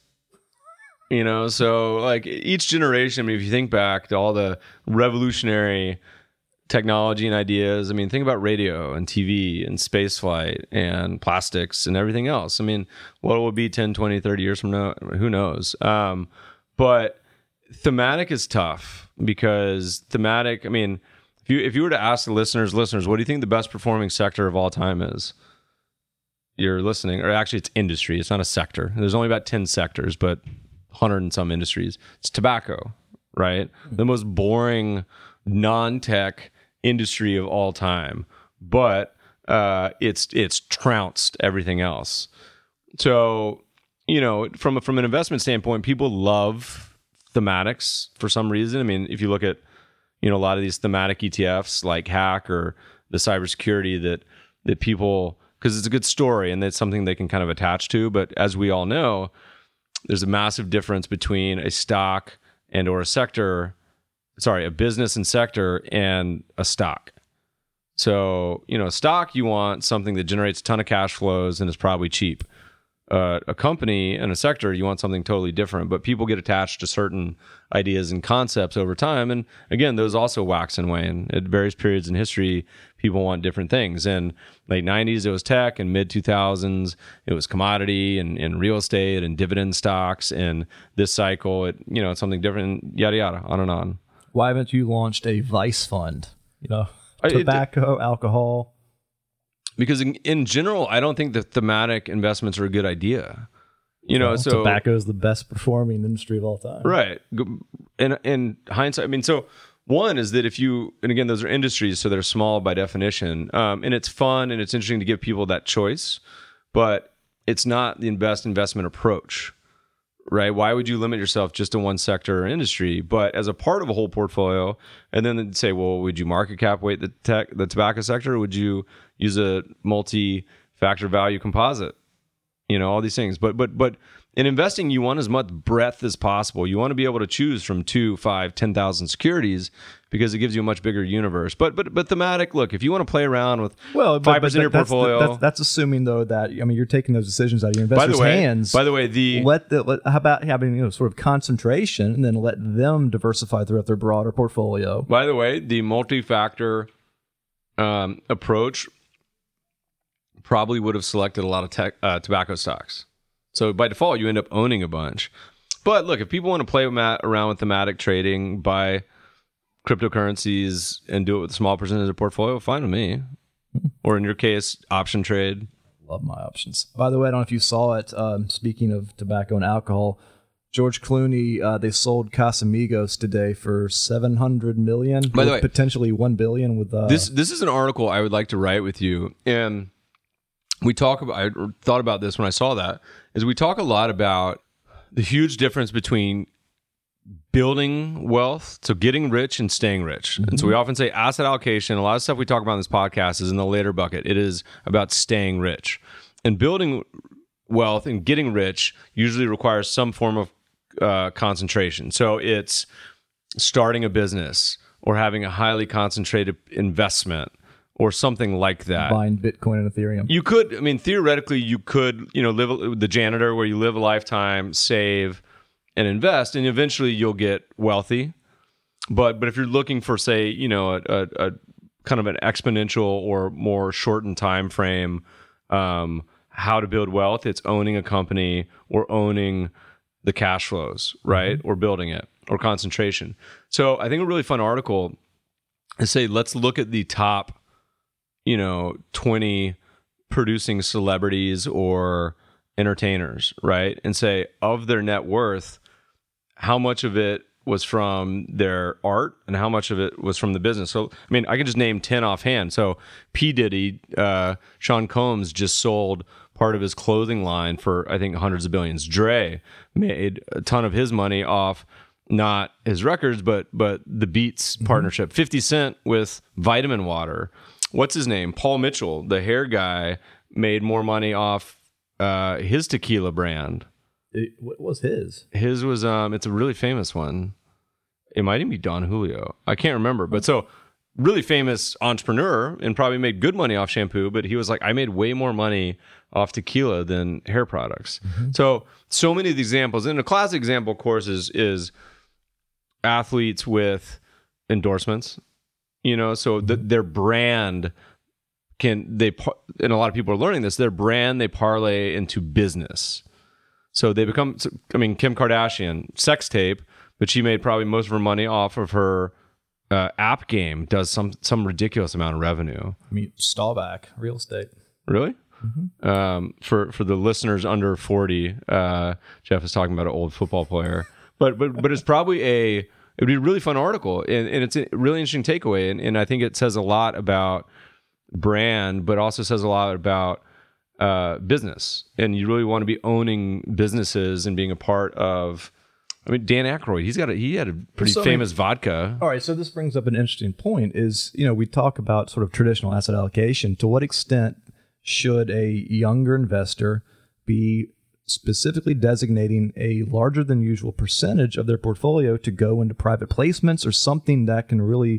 Speaker 1: So like each generation, I mean, if you think back to all the revolutionary technology and ideas, I mean, think about radio and TV and space flight and plastics and everything else. I mean, what will it be 10, 20, 30 years from now? Who knows? But thematic is tough because thematic, I mean, if you were to ask the listeners, what do you think the best performing sector of all time is? You're listening, or actually it's industry. It's not a sector. There's only about 10 sectors, but 100 and some industries. It's tobacco, right? The most boring non-tech industry of all time, but it's trounced everything else. So, from an investment standpoint, people love thematics for some reason. I mean, if you look at, a lot of these thematic ETFs like Hack or the cybersecurity that people, because it's a good story and it's something they can kind of attach to. But as we all know, there's a massive difference between a stock and or a business and sector and a stock. So, a stock, you want something that generates a ton of cash flows and is probably cheap. A company and a sector, you want something totally different, but people get attached to certain ideas and concepts over time. And again, those also wax and wane. At various periods in history, people want different things. In late 90s, it was tech, and mid 2000s, it was commodity and real estate and dividend stocks. And this cycle, it's something different, yada, yada, on and on.
Speaker 3: Why haven't you launched a Vice fund? Tobacco, alcohol.
Speaker 1: Because in general, I don't think that thematic investments are a good idea. So
Speaker 3: tobacco is the best performing industry of all time.
Speaker 1: Right. And in hindsight, I mean, so one is that and again, those are industries, so they're small by definition. And it's fun and it's interesting to give people that choice, but it's not the best investment approach. Right? Why would you limit yourself just to one sector or industry? But as a part of a whole portfolio, and then say, well, would you market cap weight the tobacco sector, or would you use a multi-factor value composite? All these things. But In investing, you want as much breadth as possible. You want to be able to choose from 2, 5, 10,000 securities because it gives you a much bigger universe. But thematic, look, if you want to play around with 5% of your portfolio.
Speaker 3: That's assuming, though, that you're taking those decisions out of your investors' hands.
Speaker 1: By the way,
Speaker 3: how about having sort of concentration and then let them diversify throughout their broader portfolio?
Speaker 1: By the way, the multi-factor approach probably would have selected a lot of tobacco stocks. So by default, you end up owning a bunch. But look, if people want to play around with thematic trading, buy cryptocurrencies and do it with a small percentage of the portfolio, fine with me. Or in your case, option trade.
Speaker 3: Love my options. By the way, I don't know if you saw it. Speaking of tobacco and alcohol, George Clooney, they sold Casamigos today for $700 million.
Speaker 1: By the way,
Speaker 3: potentially $1 billion. With
Speaker 1: this is an article I would like to write with you. And I thought about this when I saw that, is we talk a lot about the huge difference between building wealth, so getting rich and staying rich. And so we often say asset allocation. A lot of stuff we talk about in this podcast is in the later bucket. It is about staying rich. And building wealth and getting rich usually requires some form of concentration. So it's starting a business or having a highly concentrated investment or something like that.
Speaker 3: Buying Bitcoin and Ethereum.
Speaker 1: You could, theoretically, you could, live the janitor where you live a lifetime, save, and invest, and eventually you'll get wealthy. But if you're looking for, say, a kind of an exponential or more shortened time frame, how to build wealth, it's owning a company or owning the cash flows, right? Or building it, or concentration. So I think a really fun article is say, let's look at the top 20 producing celebrities or entertainers, right? And say, of their net worth, how much of it was from their art and how much of it was from the business. So, I can just name 10 offhand. So P. Diddy, Sean Combs just sold part of his clothing line for, I think, hundreds of billions. Dre made a ton of his money off not his records, but the Beats partnership. 50 Cent with vitamin water. What's his name? Paul Mitchell, the hair guy, made more money off his tequila brand.
Speaker 3: What was his?
Speaker 1: His was it's a really famous one. It might even be Don Julio. I can't remember. But so really famous entrepreneur and probably made good money off shampoo, but he was like, I made way more money off tequila than hair products. So many of the examples. And a classic example, of course, is athletes with endorsements. So their brand and a lot of people are learning this, their brand, they parlay into business. So they become, Kim Kardashian, sex tape, but she made probably most of her money off of her app game, does some ridiculous amount of revenue.
Speaker 3: Staubach, real estate.
Speaker 1: Really? For the listeners under 40, Jeff is talking about an old football player. But it's probably it would be a really fun article, and it's a really interesting takeaway, and I think it says a lot about brand, but also says a lot about business. And you really want to be owning businesses and being a part of. Dan Aykroyd, he had a pretty famous vodka.
Speaker 3: All right, so this brings up an interesting point. Is we talk about sort of traditional asset allocation. To what extent should a younger investor be specifically designating a larger than usual percentage of their portfolio to go into private placements or something that can really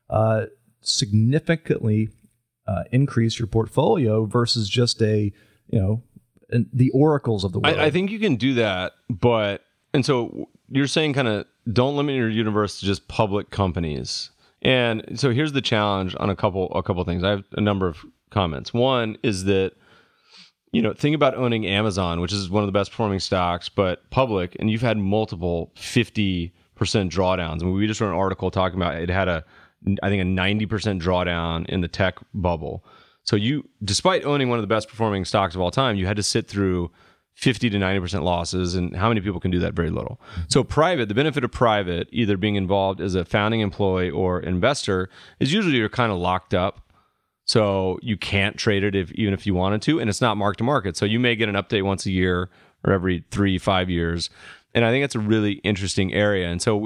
Speaker 3: significantly increase your portfolio versus just the oracles of the world?
Speaker 1: I think you can do that, and so you're saying kind of don't limit your universe to just public companies. And so here's the challenge on a couple things. I have a number of comments. One is that think about owning Amazon, which is one of the best performing stocks, but public, and you've had multiple 50% drawdowns. We just wrote an article talking about it had I think a 90% drawdown in the tech bubble. So despite owning one of the best performing stocks of all time, you had to sit through 50 to 90% losses. And how many people can do that? Very little. So the benefit of private, either being involved as a founding employee or investor, is usually you're kind of locked up. So you can't trade it even if you wanted to, and it's not mark to market. So you may get an update once a year or every 3-5 years. And I think that's a really interesting area. And so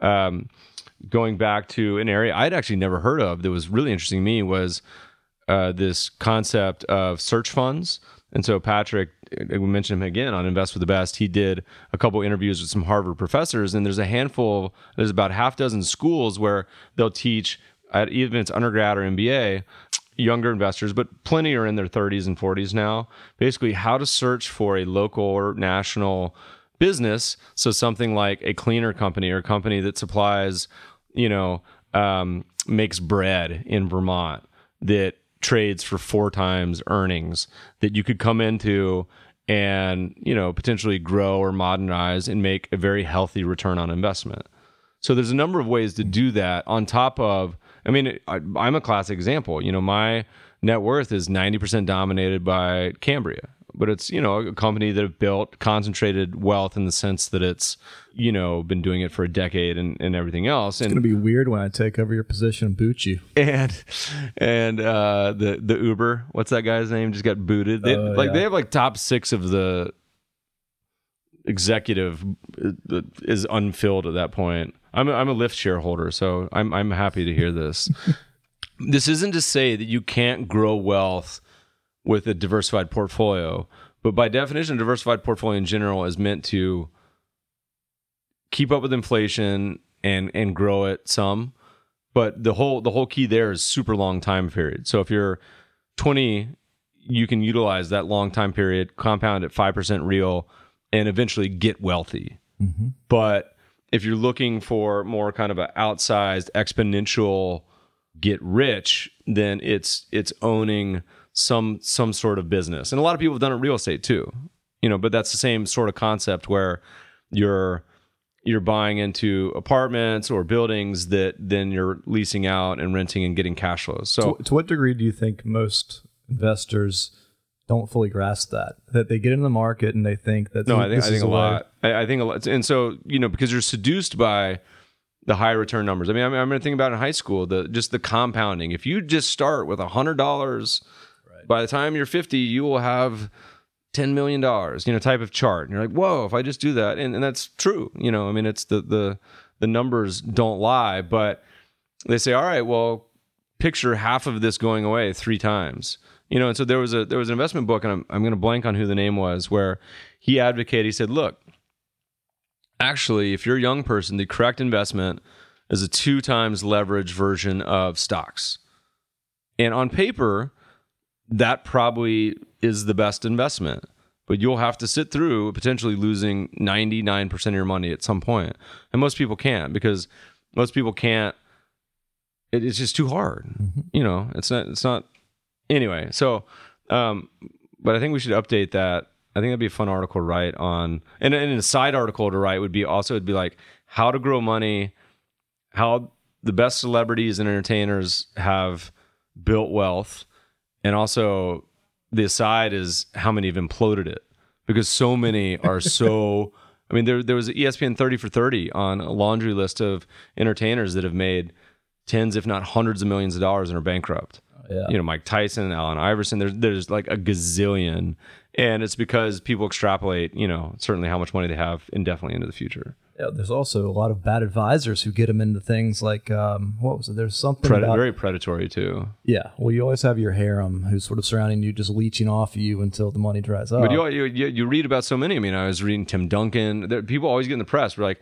Speaker 1: going back to an area I'd actually never heard of that was really interesting to me was this concept of search funds. And so Patrick, we mentioned him again on Invest with the Best. He did a couple interviews with some Harvard professors, and there's about half dozen schools where they'll teach, even if it's undergrad or MBA, younger investors, but plenty are in their 30s and 40s now, basically how to search for a local or national business. So something like a cleaner company or a company that supplies, makes bread in Vermont that trades for 4 times earnings that you could come into and, potentially grow or modernize and make a very healthy return on investment. So there's a number of ways to do that on top of, I'm a classic example. My net worth is 90% dominated by Cambria, but it's, a company that have built concentrated wealth in the sense that it's, been doing it for a decade and everything else.
Speaker 3: It's going to be weird when I take over your position and boot you.
Speaker 1: And the Uber, what's that guy's name? Just got booted. They have like top 6 of the executive is unfilled at that point. I'm a Lyft shareholder, so I'm happy to hear this. This isn't to say that you can't grow wealth with a diversified portfolio, but by definition, a diversified portfolio in general is meant to keep up with inflation and grow it some. But the whole key there is super long time period. So if you're 20, you can utilize that long time period, compound at 5% real, and eventually get wealthy. Mm-hmm. But if you're looking for more kind of an outsized exponential get rich, then it's owning some sort of business. And a lot of people have done it in real estate too, but that's the same sort of concept where you're buying into apartments or buildings that then you're leasing out and renting and getting cash flows. So
Speaker 3: to what degree do you think most investors don't fully grasp that they get in the market and they think that
Speaker 1: I think a lot. I think a lot. And so, because you're seduced by the high return numbers. I'm going to think about in high school, just the compounding. If you just start with $100, right, by the time you're 50, you will have $10 million, type of chart. And you're like, whoa, if I just do that. And that's true. It's the numbers don't lie, but they say, all right, well, picture half of this going away 3 times. And so there was an investment book, and I'm going to blank on who the name was, where he advocated, he said, look, actually, if you're a young person, the correct investment is a 2 times leverage version of stocks. And on paper, that probably is the best investment, but you'll have to sit through potentially losing 99% of your money at some point. And most people can't, because most people can't, it's just too hard. Mm-hmm. It's not. Anyway, so, but I think we should update that. I think that'd be a fun article to write on, and a side article to write would be like how to grow money, how the best celebrities and entertainers have built wealth, and also the aside is how many have imploded it, because so many are so. There was an ESPN 30 for 30 on a laundry list of entertainers that have made tens, if not hundreds of millions of dollars and are bankrupt. Yeah. Mike Tyson, Allen Iverson, there's like a gazillion. And it's because people extrapolate, certainly how much money they have indefinitely into the future.
Speaker 3: Yeah, there's also a lot of bad advisors who get them into things like, what was it? There's something
Speaker 1: very predatory too.
Speaker 3: Yeah, well, you always have your harem who's sort of surrounding you, just leeching off you until the money dries up.
Speaker 1: But you read about so many. I was reading Tim Duncan. People always get in the press. We're like,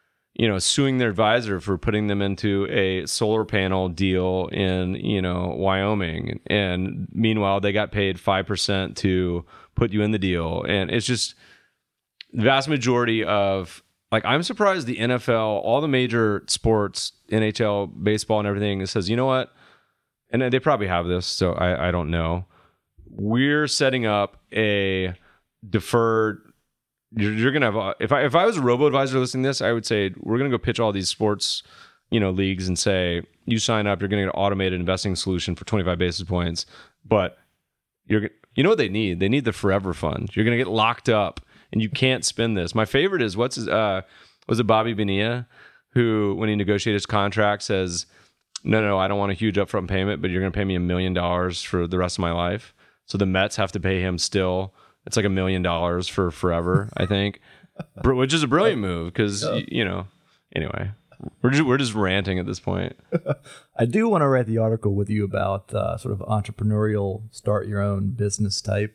Speaker 1: suing their advisor for putting them into a solar panel deal in, Wyoming. And meanwhile, they got paid 5% to put you in the deal. And it's just the vast majority of, I'm surprised the NFL, all the major sports, NHL, baseball and everything, says, you know what? And they probably have this, so I don't know. We're setting up a deferred. You're gonna have if I was a robo advisor listening to this, I would say we're gonna go pitch all these sports, leagues and say you sign up, you're gonna get an automated investing solution for 25 basis points, but you know what they need? They need the forever fund. You're gonna get locked up and you can't spend this. My favorite is was it Bobby Bonilla, who when he negotiated his contract says, no, I don't want a huge upfront payment, but you're gonna pay me $1 million for the rest of my life. So the Mets have to pay him still. It's like $1 million for forever, I think, which is a brilliant move because, anyway, we're just ranting at this point.
Speaker 3: I do want to write the article with you about sort of entrepreneurial, start your own business type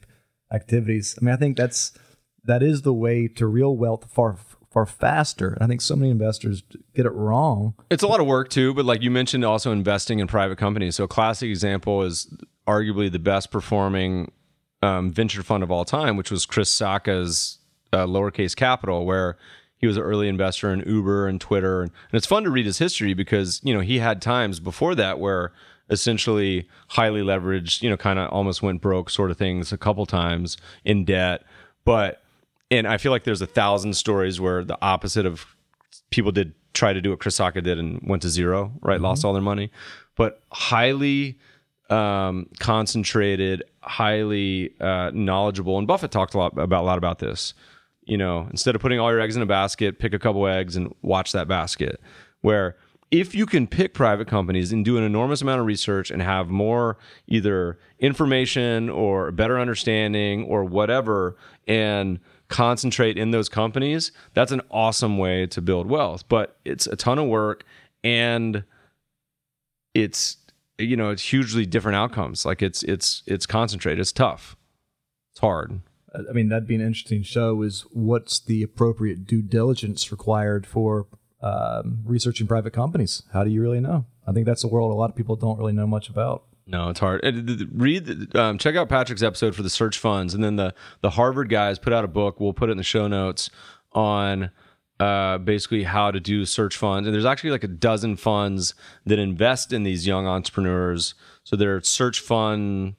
Speaker 3: activities. I mean, I think that is the way to real wealth far faster. And I think so many investors get it wrong.
Speaker 1: It's a lot of work too, but like you mentioned, also investing in private companies. So a classic example is arguably the best performing venture fund of all time, which was Chris Sacca's Lowercase Capital, where he was an early investor in Uber and Twitter. And it's fun to read his history because, he had times before that where essentially highly leveraged, kind of almost went broke sort of things a couple times in debt. And I feel like there's 1,000 stories where the opposite of people did try to do what Chris Sacca did and went to zero, right? Mm-hmm. Lost all their money. But highly concentrated, highly knowledgeable. And Buffett talked a lot about this. Instead of putting all your eggs in a basket, pick a couple eggs and watch that basket. Where if you can pick private companies and do an enormous amount of research and have more either information or better understanding or whatever, and concentrate in those companies, that's an awesome way to build wealth. But it's a ton of work, and it's it's hugely different outcomes. Like it's concentrated. It's tough. It's hard.
Speaker 3: I mean, that'd be an interesting show. Is what's the appropriate due diligence required for researching private companies? How do you really know? I think that's a world a lot of people don't really know much about.
Speaker 1: No, it's hard. Check out Patrick's episode for the search funds, and then the Harvard guys put out a book. We'll put it in the show notes on basically how to do search funds. And there's actually like a dozen funds that invest in these young entrepreneurs. So there are search funds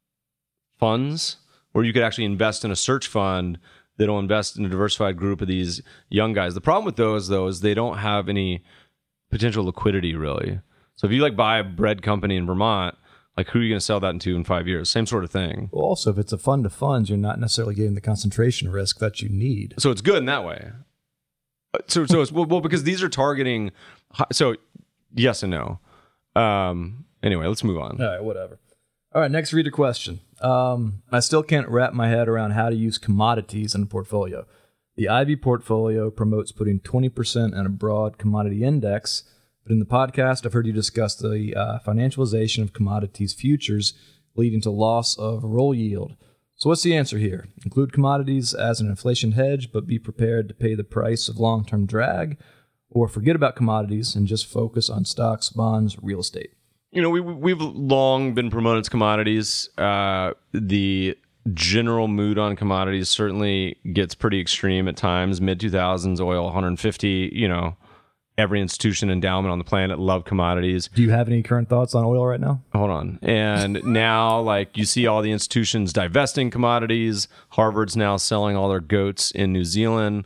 Speaker 1: where you could actually invest in a search fund that'll invest in a diversified group of these young guys. The problem with those, though, is they don't have any potential liquidity, really. So if you like buy a bread company in Vermont, like who are you going to sell that into in 5 years? Same sort of thing.
Speaker 3: Well, also, if it's a fund of funds, you're not necessarily getting the concentration risk that you need.
Speaker 1: So it's good in that way. So it's well because these are targeting. So yes and no. Anyway, let's move on.
Speaker 3: All right, whatever. All right, next reader question. I still can't wrap my head around how to use commodities in a portfolio. The Ivy portfolio promotes putting 20% in a broad commodity index, but in the podcast, I've heard you discuss the financialization of commodities futures leading to loss of roll yield. So what's the answer here? Include commodities as an inflation hedge, but be prepared to pay the price of long-term drag, or forget about commodities and just focus on stocks, bonds, real estate.
Speaker 1: We've long been promoted commodities. The general mood on commodities certainly gets pretty extreme at times. Mid-2000s, oil 150, every institution endowment on the planet love commodities.
Speaker 3: Do you have any current thoughts on oil right now?
Speaker 1: Hold on. And now, like, you see all the institutions divesting commodities. Harvard's now selling all their goats in New Zealand.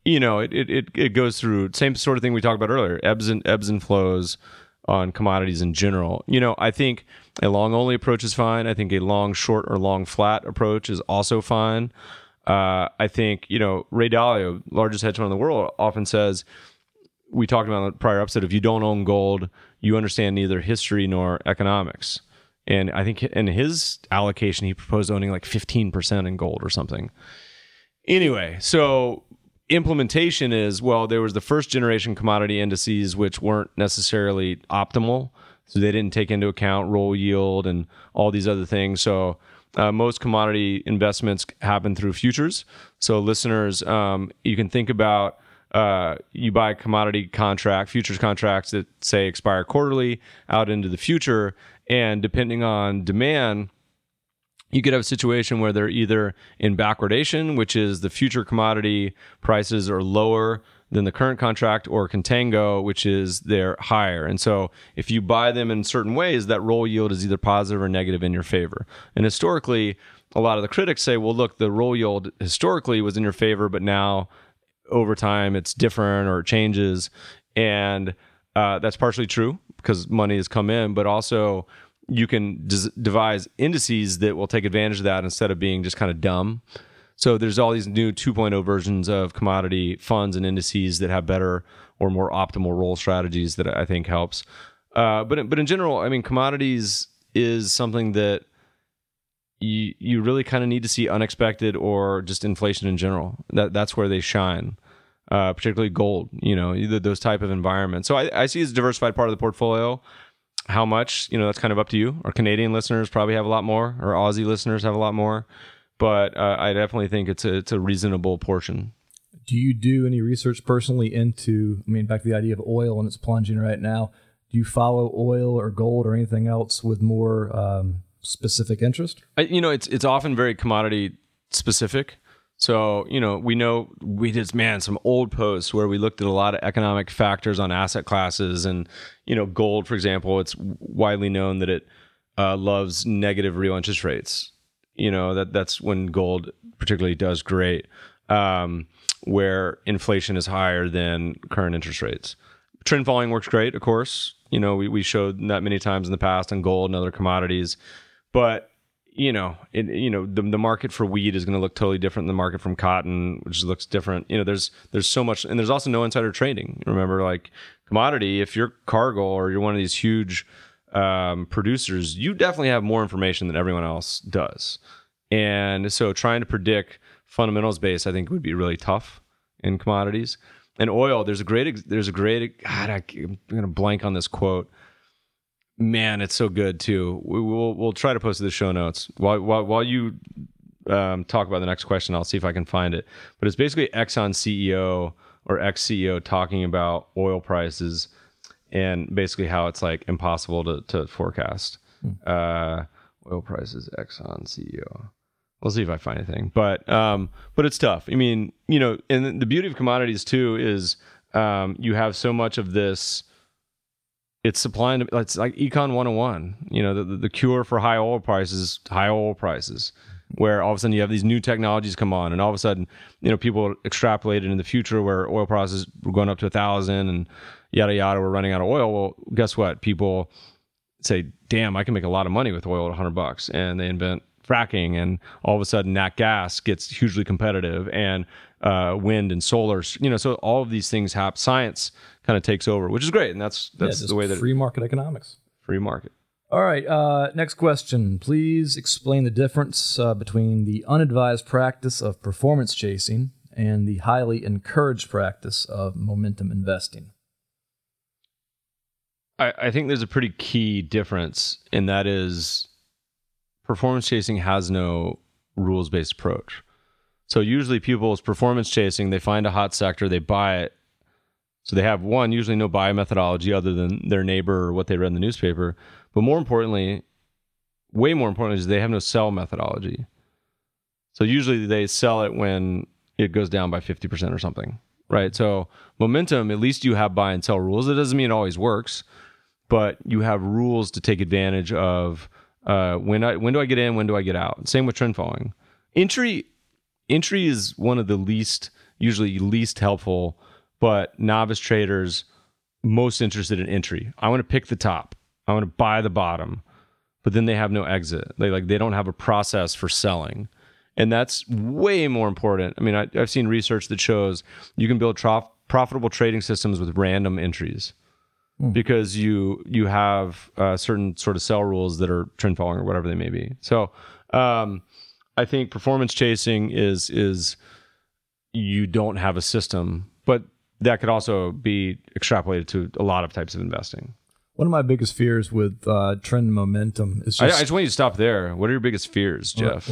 Speaker 1: It goes through same sort of thing we talked about earlier, ebbs and flows on commodities in general. I think a long only approach is fine. I think a long short or long flat approach is also fine. I think, Ray Dalio, largest hedge fund in the world, often says, we talked about in the prior episode, if you don't own gold, you understand neither history nor economics. And I think in his allocation, he proposed owning like 15% in gold or something. Anyway, so implementation is, well, there was the first generation commodity indices, which weren't necessarily optimal. So they didn't take into account roll yield and all these other things. So most commodity investments happen through futures. So listeners, you can think about you buy a commodity contract, futures contracts that say expire quarterly out into the future. And depending on demand, you could have a situation where they're either in backwardation, which is the future commodity prices are lower than the current contract, or contango, which is they're higher. And so if you buy them in certain ways, that roll yield is either positive or negative in your favor. And historically, a lot of the critics say, well, look, the roll yield historically was in your favor, but now over time it's different or it changes. And that's partially true because money has come in, but also you can devise indices that will take advantage of that instead of being just kind of dumb. So there's all these new 2.0 versions of commodity funds and indices that have better or more optimal roll strategies that I think helps. But in general, I mean, commodities is something that you really kind of need to see unexpected or just inflation in general. That's where they shine, particularly gold, either those type of environments. So I see it as a diversified part of the portfolio. How much, that's kind of up to you. Our Canadian listeners probably have a lot more. Our Aussie listeners have a lot more. but I definitely think it's a reasonable portion.
Speaker 3: Do you do any research personally into, back to the idea of oil and it's plunging right now? Do you follow oil or gold or anything else with more specific interest?
Speaker 1: It's often very commodity specific. So, we did, some old posts where we looked at a lot of economic factors on asset classes and, gold, for example, it's widely known that it loves negative real interest rates. That's when gold particularly does great, where inflation is higher than current interest rates. Trend following works great, of course. We showed that many times in the past on gold and other commodities, but the market for wheat is going to look totally different than the market from cotton, which looks different. There's so much, and there's also no insider trading. Remember, like commodity, if you're Cargill or you're one of these huge producers, you definitely have more information than everyone else does. And so trying to predict fundamentals based, I think would be really tough in commodities. And oil, there's a great, God, I'm going to blank on this quote. Man, it's so good too. We'll try to post it in the show notes. While you talk about the next question, I'll see if I can find it. But it's basically Exxon CEO or ex-CEO talking about oil prices and basically how it's like impossible to forecast. Oil prices, Exxon CEO. We'll see if I find anything. But it's tough. And the beauty of commodities too is you have so much of this. It's supply and it's like Econ 101. The cure for high oil prices, where all of a sudden you have these new technologies come on, and all of a sudden, people extrapolated in the future where oil prices were going up to 1,000 and yada yada, we're running out of oil. Well, guess what? People say, "Damn, I can make a lot of money with oil at $100," and they invent fracking, and all of a sudden, nat gas gets hugely competitive, and wind and solar. So all of these things happen. Science kind of takes over, which is great, and that's the way that
Speaker 3: free market economics.
Speaker 1: Free market.
Speaker 3: All right. Next question. Please explain the difference between the unadvised practice of performance chasing and the highly encouraged practice of momentum investing.
Speaker 1: I think there's a pretty key difference, and that is performance chasing has no rules-based approach. So usually people's performance chasing, they find a hot sector, they buy it. So they have usually no buy methodology other than their neighbor or what they read in the newspaper. But more importantly, way more importantly, is they have no sell methodology. So usually they sell it when it goes down by 50% or something, right? So momentum, at least you have buy and sell rules. It doesn't mean it always works, but you have rules to take advantage of when do I get in, when do I get out? Same with trend following. Entry is one of the usually least helpful, but novice traders most interested in entry. I want to pick the top. I want to buy the bottom, but then they have no exit. They don't have a process for selling. And that's way more important. I've seen research that shows you can build profitable trading systems with random entries because you have certain sort of sell rules that are trend following or whatever they may be. So I think performance chasing is you don't have a system, but that could also be extrapolated to a lot of types of investing.
Speaker 3: One of my biggest fears with trend momentum is
Speaker 1: I just want you to stop there. What are your biggest fears, Jeff?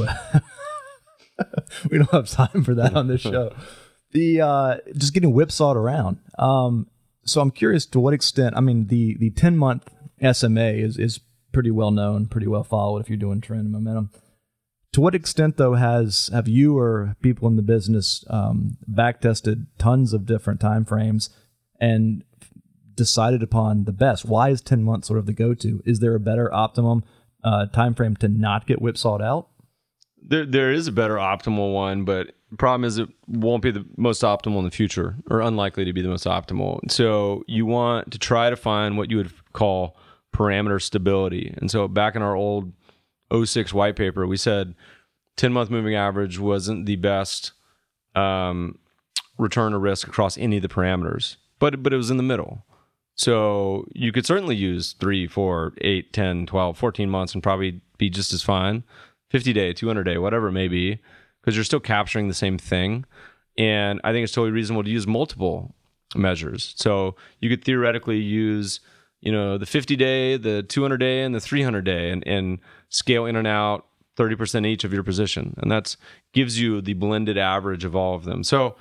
Speaker 3: We don't have time for that on this show. Just getting whipsawed around. So I'm curious to what extent, the 10-month SMA is pretty well known, pretty well followed if you're doing trend and momentum. To what extent, though, have you or people in the business backtested tons of different time frames and decided upon the best? Why is 10 months sort of the go-to? Is there a better optimum time frame to not get whipsawed out?
Speaker 1: There is a better optimal one, but the problem is it won't be the most optimal in the future, or unlikely to be the most optimal. So you want to try to find what you would call parameter stability. And so back in our old 06 white paper, we said 10-month moving average wasn't the best return to risk across any of the parameters, but it was in the middle. So you could certainly use 3, 4, 8, 10, 12, 14 months and probably be just as fine. 50-day, 200-day, whatever it may be, because you're still capturing the same thing. And I think it's totally reasonable to use multiple measures. So you could theoretically use, the 50-day, the 200-day, and the 300-day and scale in and out 30% each of your position, and that's gives you the blended average of all of them. So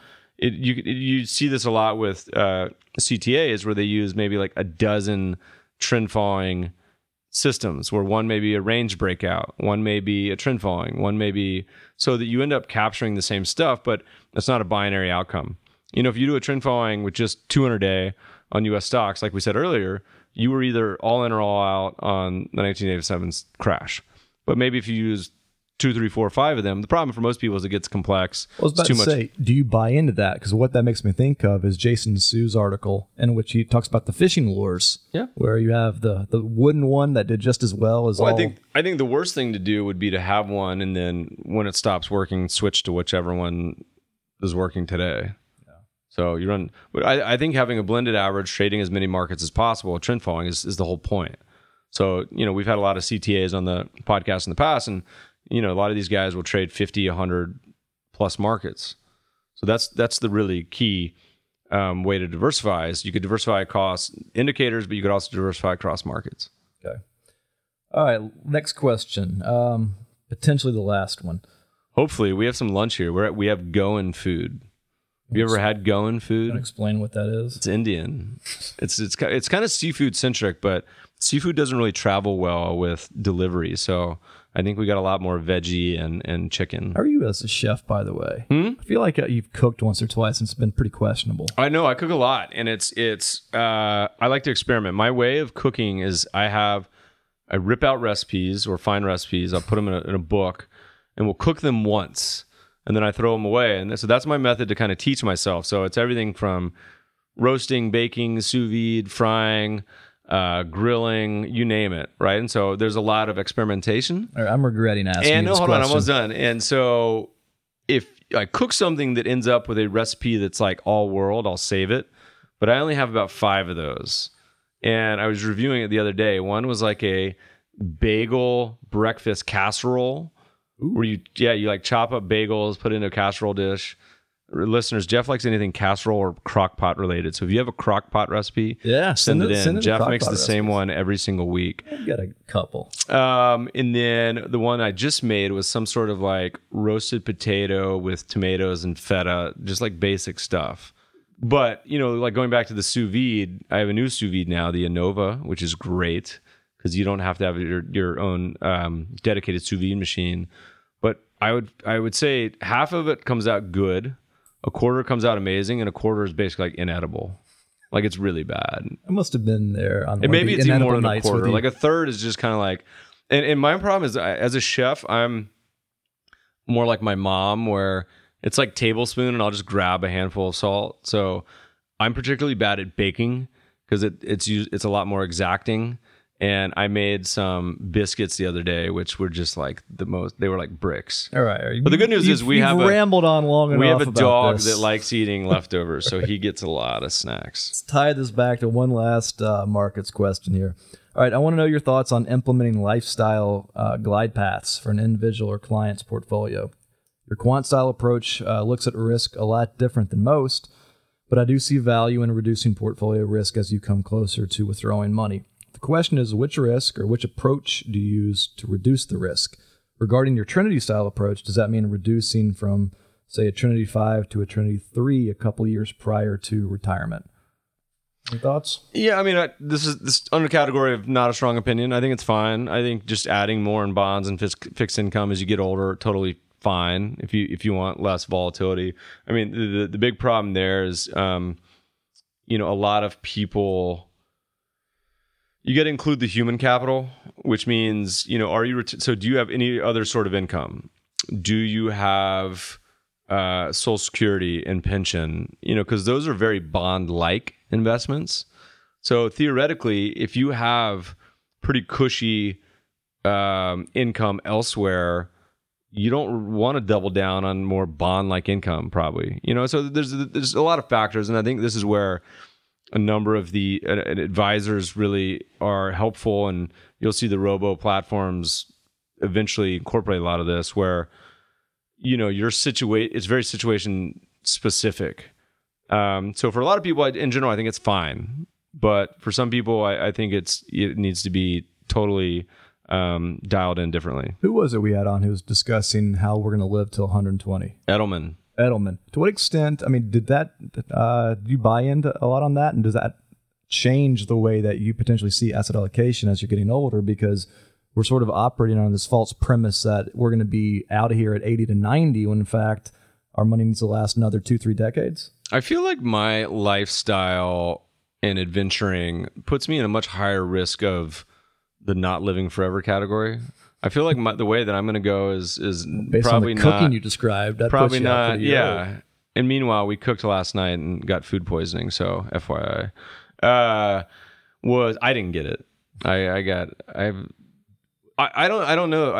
Speaker 1: you see this a lot with CTAs, where they use maybe like a dozen trend following systems, where one may be a range breakout, one may be a trend following, one may be, so that you end up capturing the same stuff, but it's not a binary outcome. If you do a trend following with just 200-day on US stocks, like we said earlier, you were either all in or all out on the 1987 crash. But maybe if you use 2, 3, 4, 5 of them, the problem for most people is it gets complex.
Speaker 3: I was about to say, do you buy into that? Because what that makes me think of is Jason Su's article, in which he talks about the fishing lures.
Speaker 1: Yeah,
Speaker 3: where you have the wooden one that did just as well as all.
Speaker 1: I think the worst thing to do would be to have one, and then when it stops working, switch to whichever one is working today. Yeah. So you run, but I think having a blended average, trading as many markets as possible, trend following is the whole point. So, we've had a lot of CTAs on the podcast in the past, and, a lot of these guys will trade 50, 100 plus markets. So that's the really key way to diversify. Is you could diversify across indicators, but you could also diversify across markets.
Speaker 3: Okay. All right. Next question. Potentially the last one.
Speaker 1: Hopefully, we have some lunch here. We have Goan food. Have you ever had Goan food?
Speaker 3: Can you explain what that is?
Speaker 1: It's Indian. It's kind of seafood centric, but seafood doesn't really travel well with delivery. So I think we got a lot more veggie and chicken.
Speaker 3: How are you as a chef, by the way? I feel like you've cooked once or twice, and it's been pretty questionable.
Speaker 1: I know. I cook a lot, and it's I like to experiment. My way of cooking is I rip out recipes or find recipes. I'll put them in a book, and we'll cook them once, and then I throw them away. And so that's my method to kind of teach myself. So it's everything from roasting, baking, sous vide, frying, grilling, you name it, right? And so there's a lot of experimentation.
Speaker 3: All right, I'm regretting asking
Speaker 1: and
Speaker 3: you this
Speaker 1: hold on,
Speaker 3: question.
Speaker 1: I'm almost done. And so if I cook something that ends up with a recipe that's like all world, I'll save it. But I only have about 5 of those. And I was reviewing it the other day. One was like a bagel breakfast casserole. Ooh. Where you like chop up bagels, put it in a casserole dish. Listeners, Jeff likes anything casserole or crock pot related. So if you have a crock pot recipe, send it in. Jeff makes the same one every single week.
Speaker 3: I've got a couple.
Speaker 1: And then the one I just made was some sort of like roasted potato with tomatoes and feta, just like basic stuff. But, like going back to the sous vide, I have a new sous vide now, the Innova, which is great because you don't have to have your own dedicated sous vide machine. But I would say half of it comes out good, a quarter comes out amazing, and a quarter is basically like inedible. Like it's really bad.
Speaker 3: I must have been there on
Speaker 1: and maybe it's even more than a
Speaker 3: nights
Speaker 1: quarter. Like a third is just kind of like, and my problem is as a chef, I'm more like my mom, where it's like tablespoon and I'll just grab a handful of salt. So I'm particularly bad at baking because it's a lot more exacting. And I made some biscuits the other day, which were just like they were like bricks.
Speaker 3: All right.
Speaker 1: But the good news is we have
Speaker 3: rambled on long enough.
Speaker 1: We have a dog
Speaker 3: this.
Speaker 1: that likes eating leftovers, so he gets a lot of snacks.
Speaker 3: Let's tie this back to one last markets question here. All right. I want to know your thoughts on implementing lifestyle glide paths for an individual or client's portfolio. Your quant style approach looks at risk a lot different than most, but I do see value in reducing portfolio risk as you come closer to withdrawing money. The question is, which risk or which approach do you use to reduce the risk? Regarding your Trinity style approach, does that mean reducing from, say, a Trinity 5 to a Trinity 3 a couple years prior to retirement? Any thoughts?
Speaker 1: Yeah, I mean, this is under category of not a strong opinion. I think it's fine. I think just adding more in bonds and fixed income as you get older, totally fine if you want less volatility. I mean, the big problem there is, a lot of people. You got to include the human capital, which means, are you so do you have any other sort of income? Do you have Social Security and pension? Because those are very bond-like investments. So theoretically, if you have pretty cushy income elsewhere, you don't want to double down on more bond-like income, probably. So there's a lot of factors, and I think this is where a number of the advisors really are helpful, and you'll see the robo platforms eventually incorporate a lot of this where, it's very situation specific. So for a lot of people, in general, I think it's fine. But for some people, I think it needs to be totally dialed in differently.
Speaker 3: Who was it we had on who was discussing how we're going to live till 120?
Speaker 1: Edelman.
Speaker 3: To what extent, I mean, did you buy into a lot on that? And does that change the way that you potentially see asset allocation as you're getting older? Because we're sort of operating on this false premise that we're going to be out of here at 80 to 90 when in fact our money needs to last another 2-3 decades.
Speaker 1: I feel like my lifestyle and adventuring puts me in a much higher risk of the not living forever category. I feel like the way that I'm going to go is
Speaker 3: based
Speaker 1: probably
Speaker 3: on the cooking
Speaker 1: not,
Speaker 3: you described. That
Speaker 1: probably
Speaker 3: puts you out
Speaker 1: not.
Speaker 3: pretty
Speaker 1: Yeah.
Speaker 3: early.
Speaker 1: And meanwhile, we cooked last night and got food poisoning. So FYI, I didn't get it. I don't know.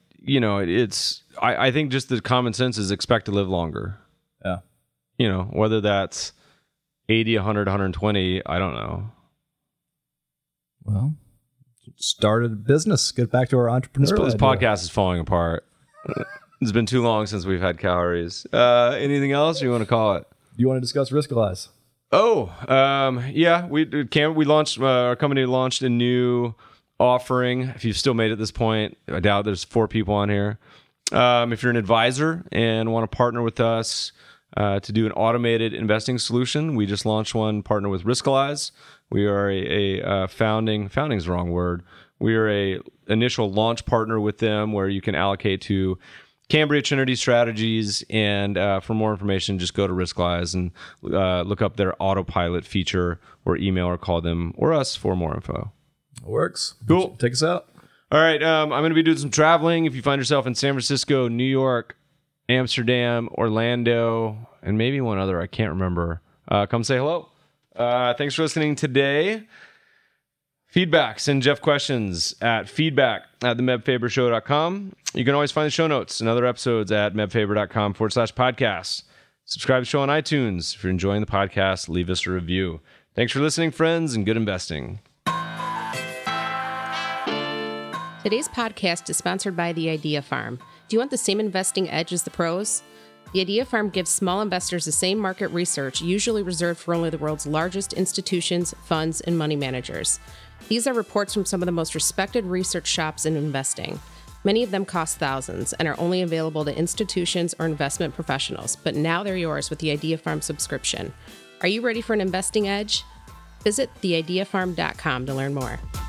Speaker 1: I think just the common sense is expect to live longer.
Speaker 3: Yeah.
Speaker 1: Whether that's 80, 100, 120, I don't know.
Speaker 3: Well, started a business. Get back to our entrepreneur.
Speaker 1: This podcast is falling apart. It's been too long since we've had calories. Anything else you want to call it?
Speaker 3: Do you want to discuss Riskalyze?
Speaker 1: Yeah. We launched, our company launched a new offering. If you've still made it at this point, I doubt there's 4 people on here. If you're an advisor and want to partner with us to do an automated investing solution, we just launched one, partner with Riskalyze. We are a founding is the wrong word. We are a initial launch partner with them where you can allocate to Cambria Trinity Strategies. And for more information, just go to Riskalyze and look up their autopilot feature or email or call them or us for more info.
Speaker 3: It works.
Speaker 1: Cool.
Speaker 3: Take us out.
Speaker 1: All right. I'm going to be doing some traveling. If you find yourself in San Francisco, New York, Amsterdam, Orlando, and maybe one other, I can't remember, come say hello. Thanks for listening today. Feedback. Send Jeff questions at feedback@themebfabershow.com. You can always find the show notes and other episodes at mebfaber.com/podcast. Subscribe to the show on iTunes. If you're enjoying the podcast, leave us a review. Thanks for listening, friends, and good investing.
Speaker 2: Today's podcast is sponsored by The Idea Farm. Do you want the same investing edge as the pros? The Idea Farm gives small investors the same market research usually reserved for only the world's largest institutions, funds, and money managers. These are reports from some of the most respected research shops in investing. Many of them cost thousands and are only available to institutions or investment professionals, but now they're yours with the Idea Farm subscription. Are you ready for an investing edge? Visit theideafarm.com to learn more.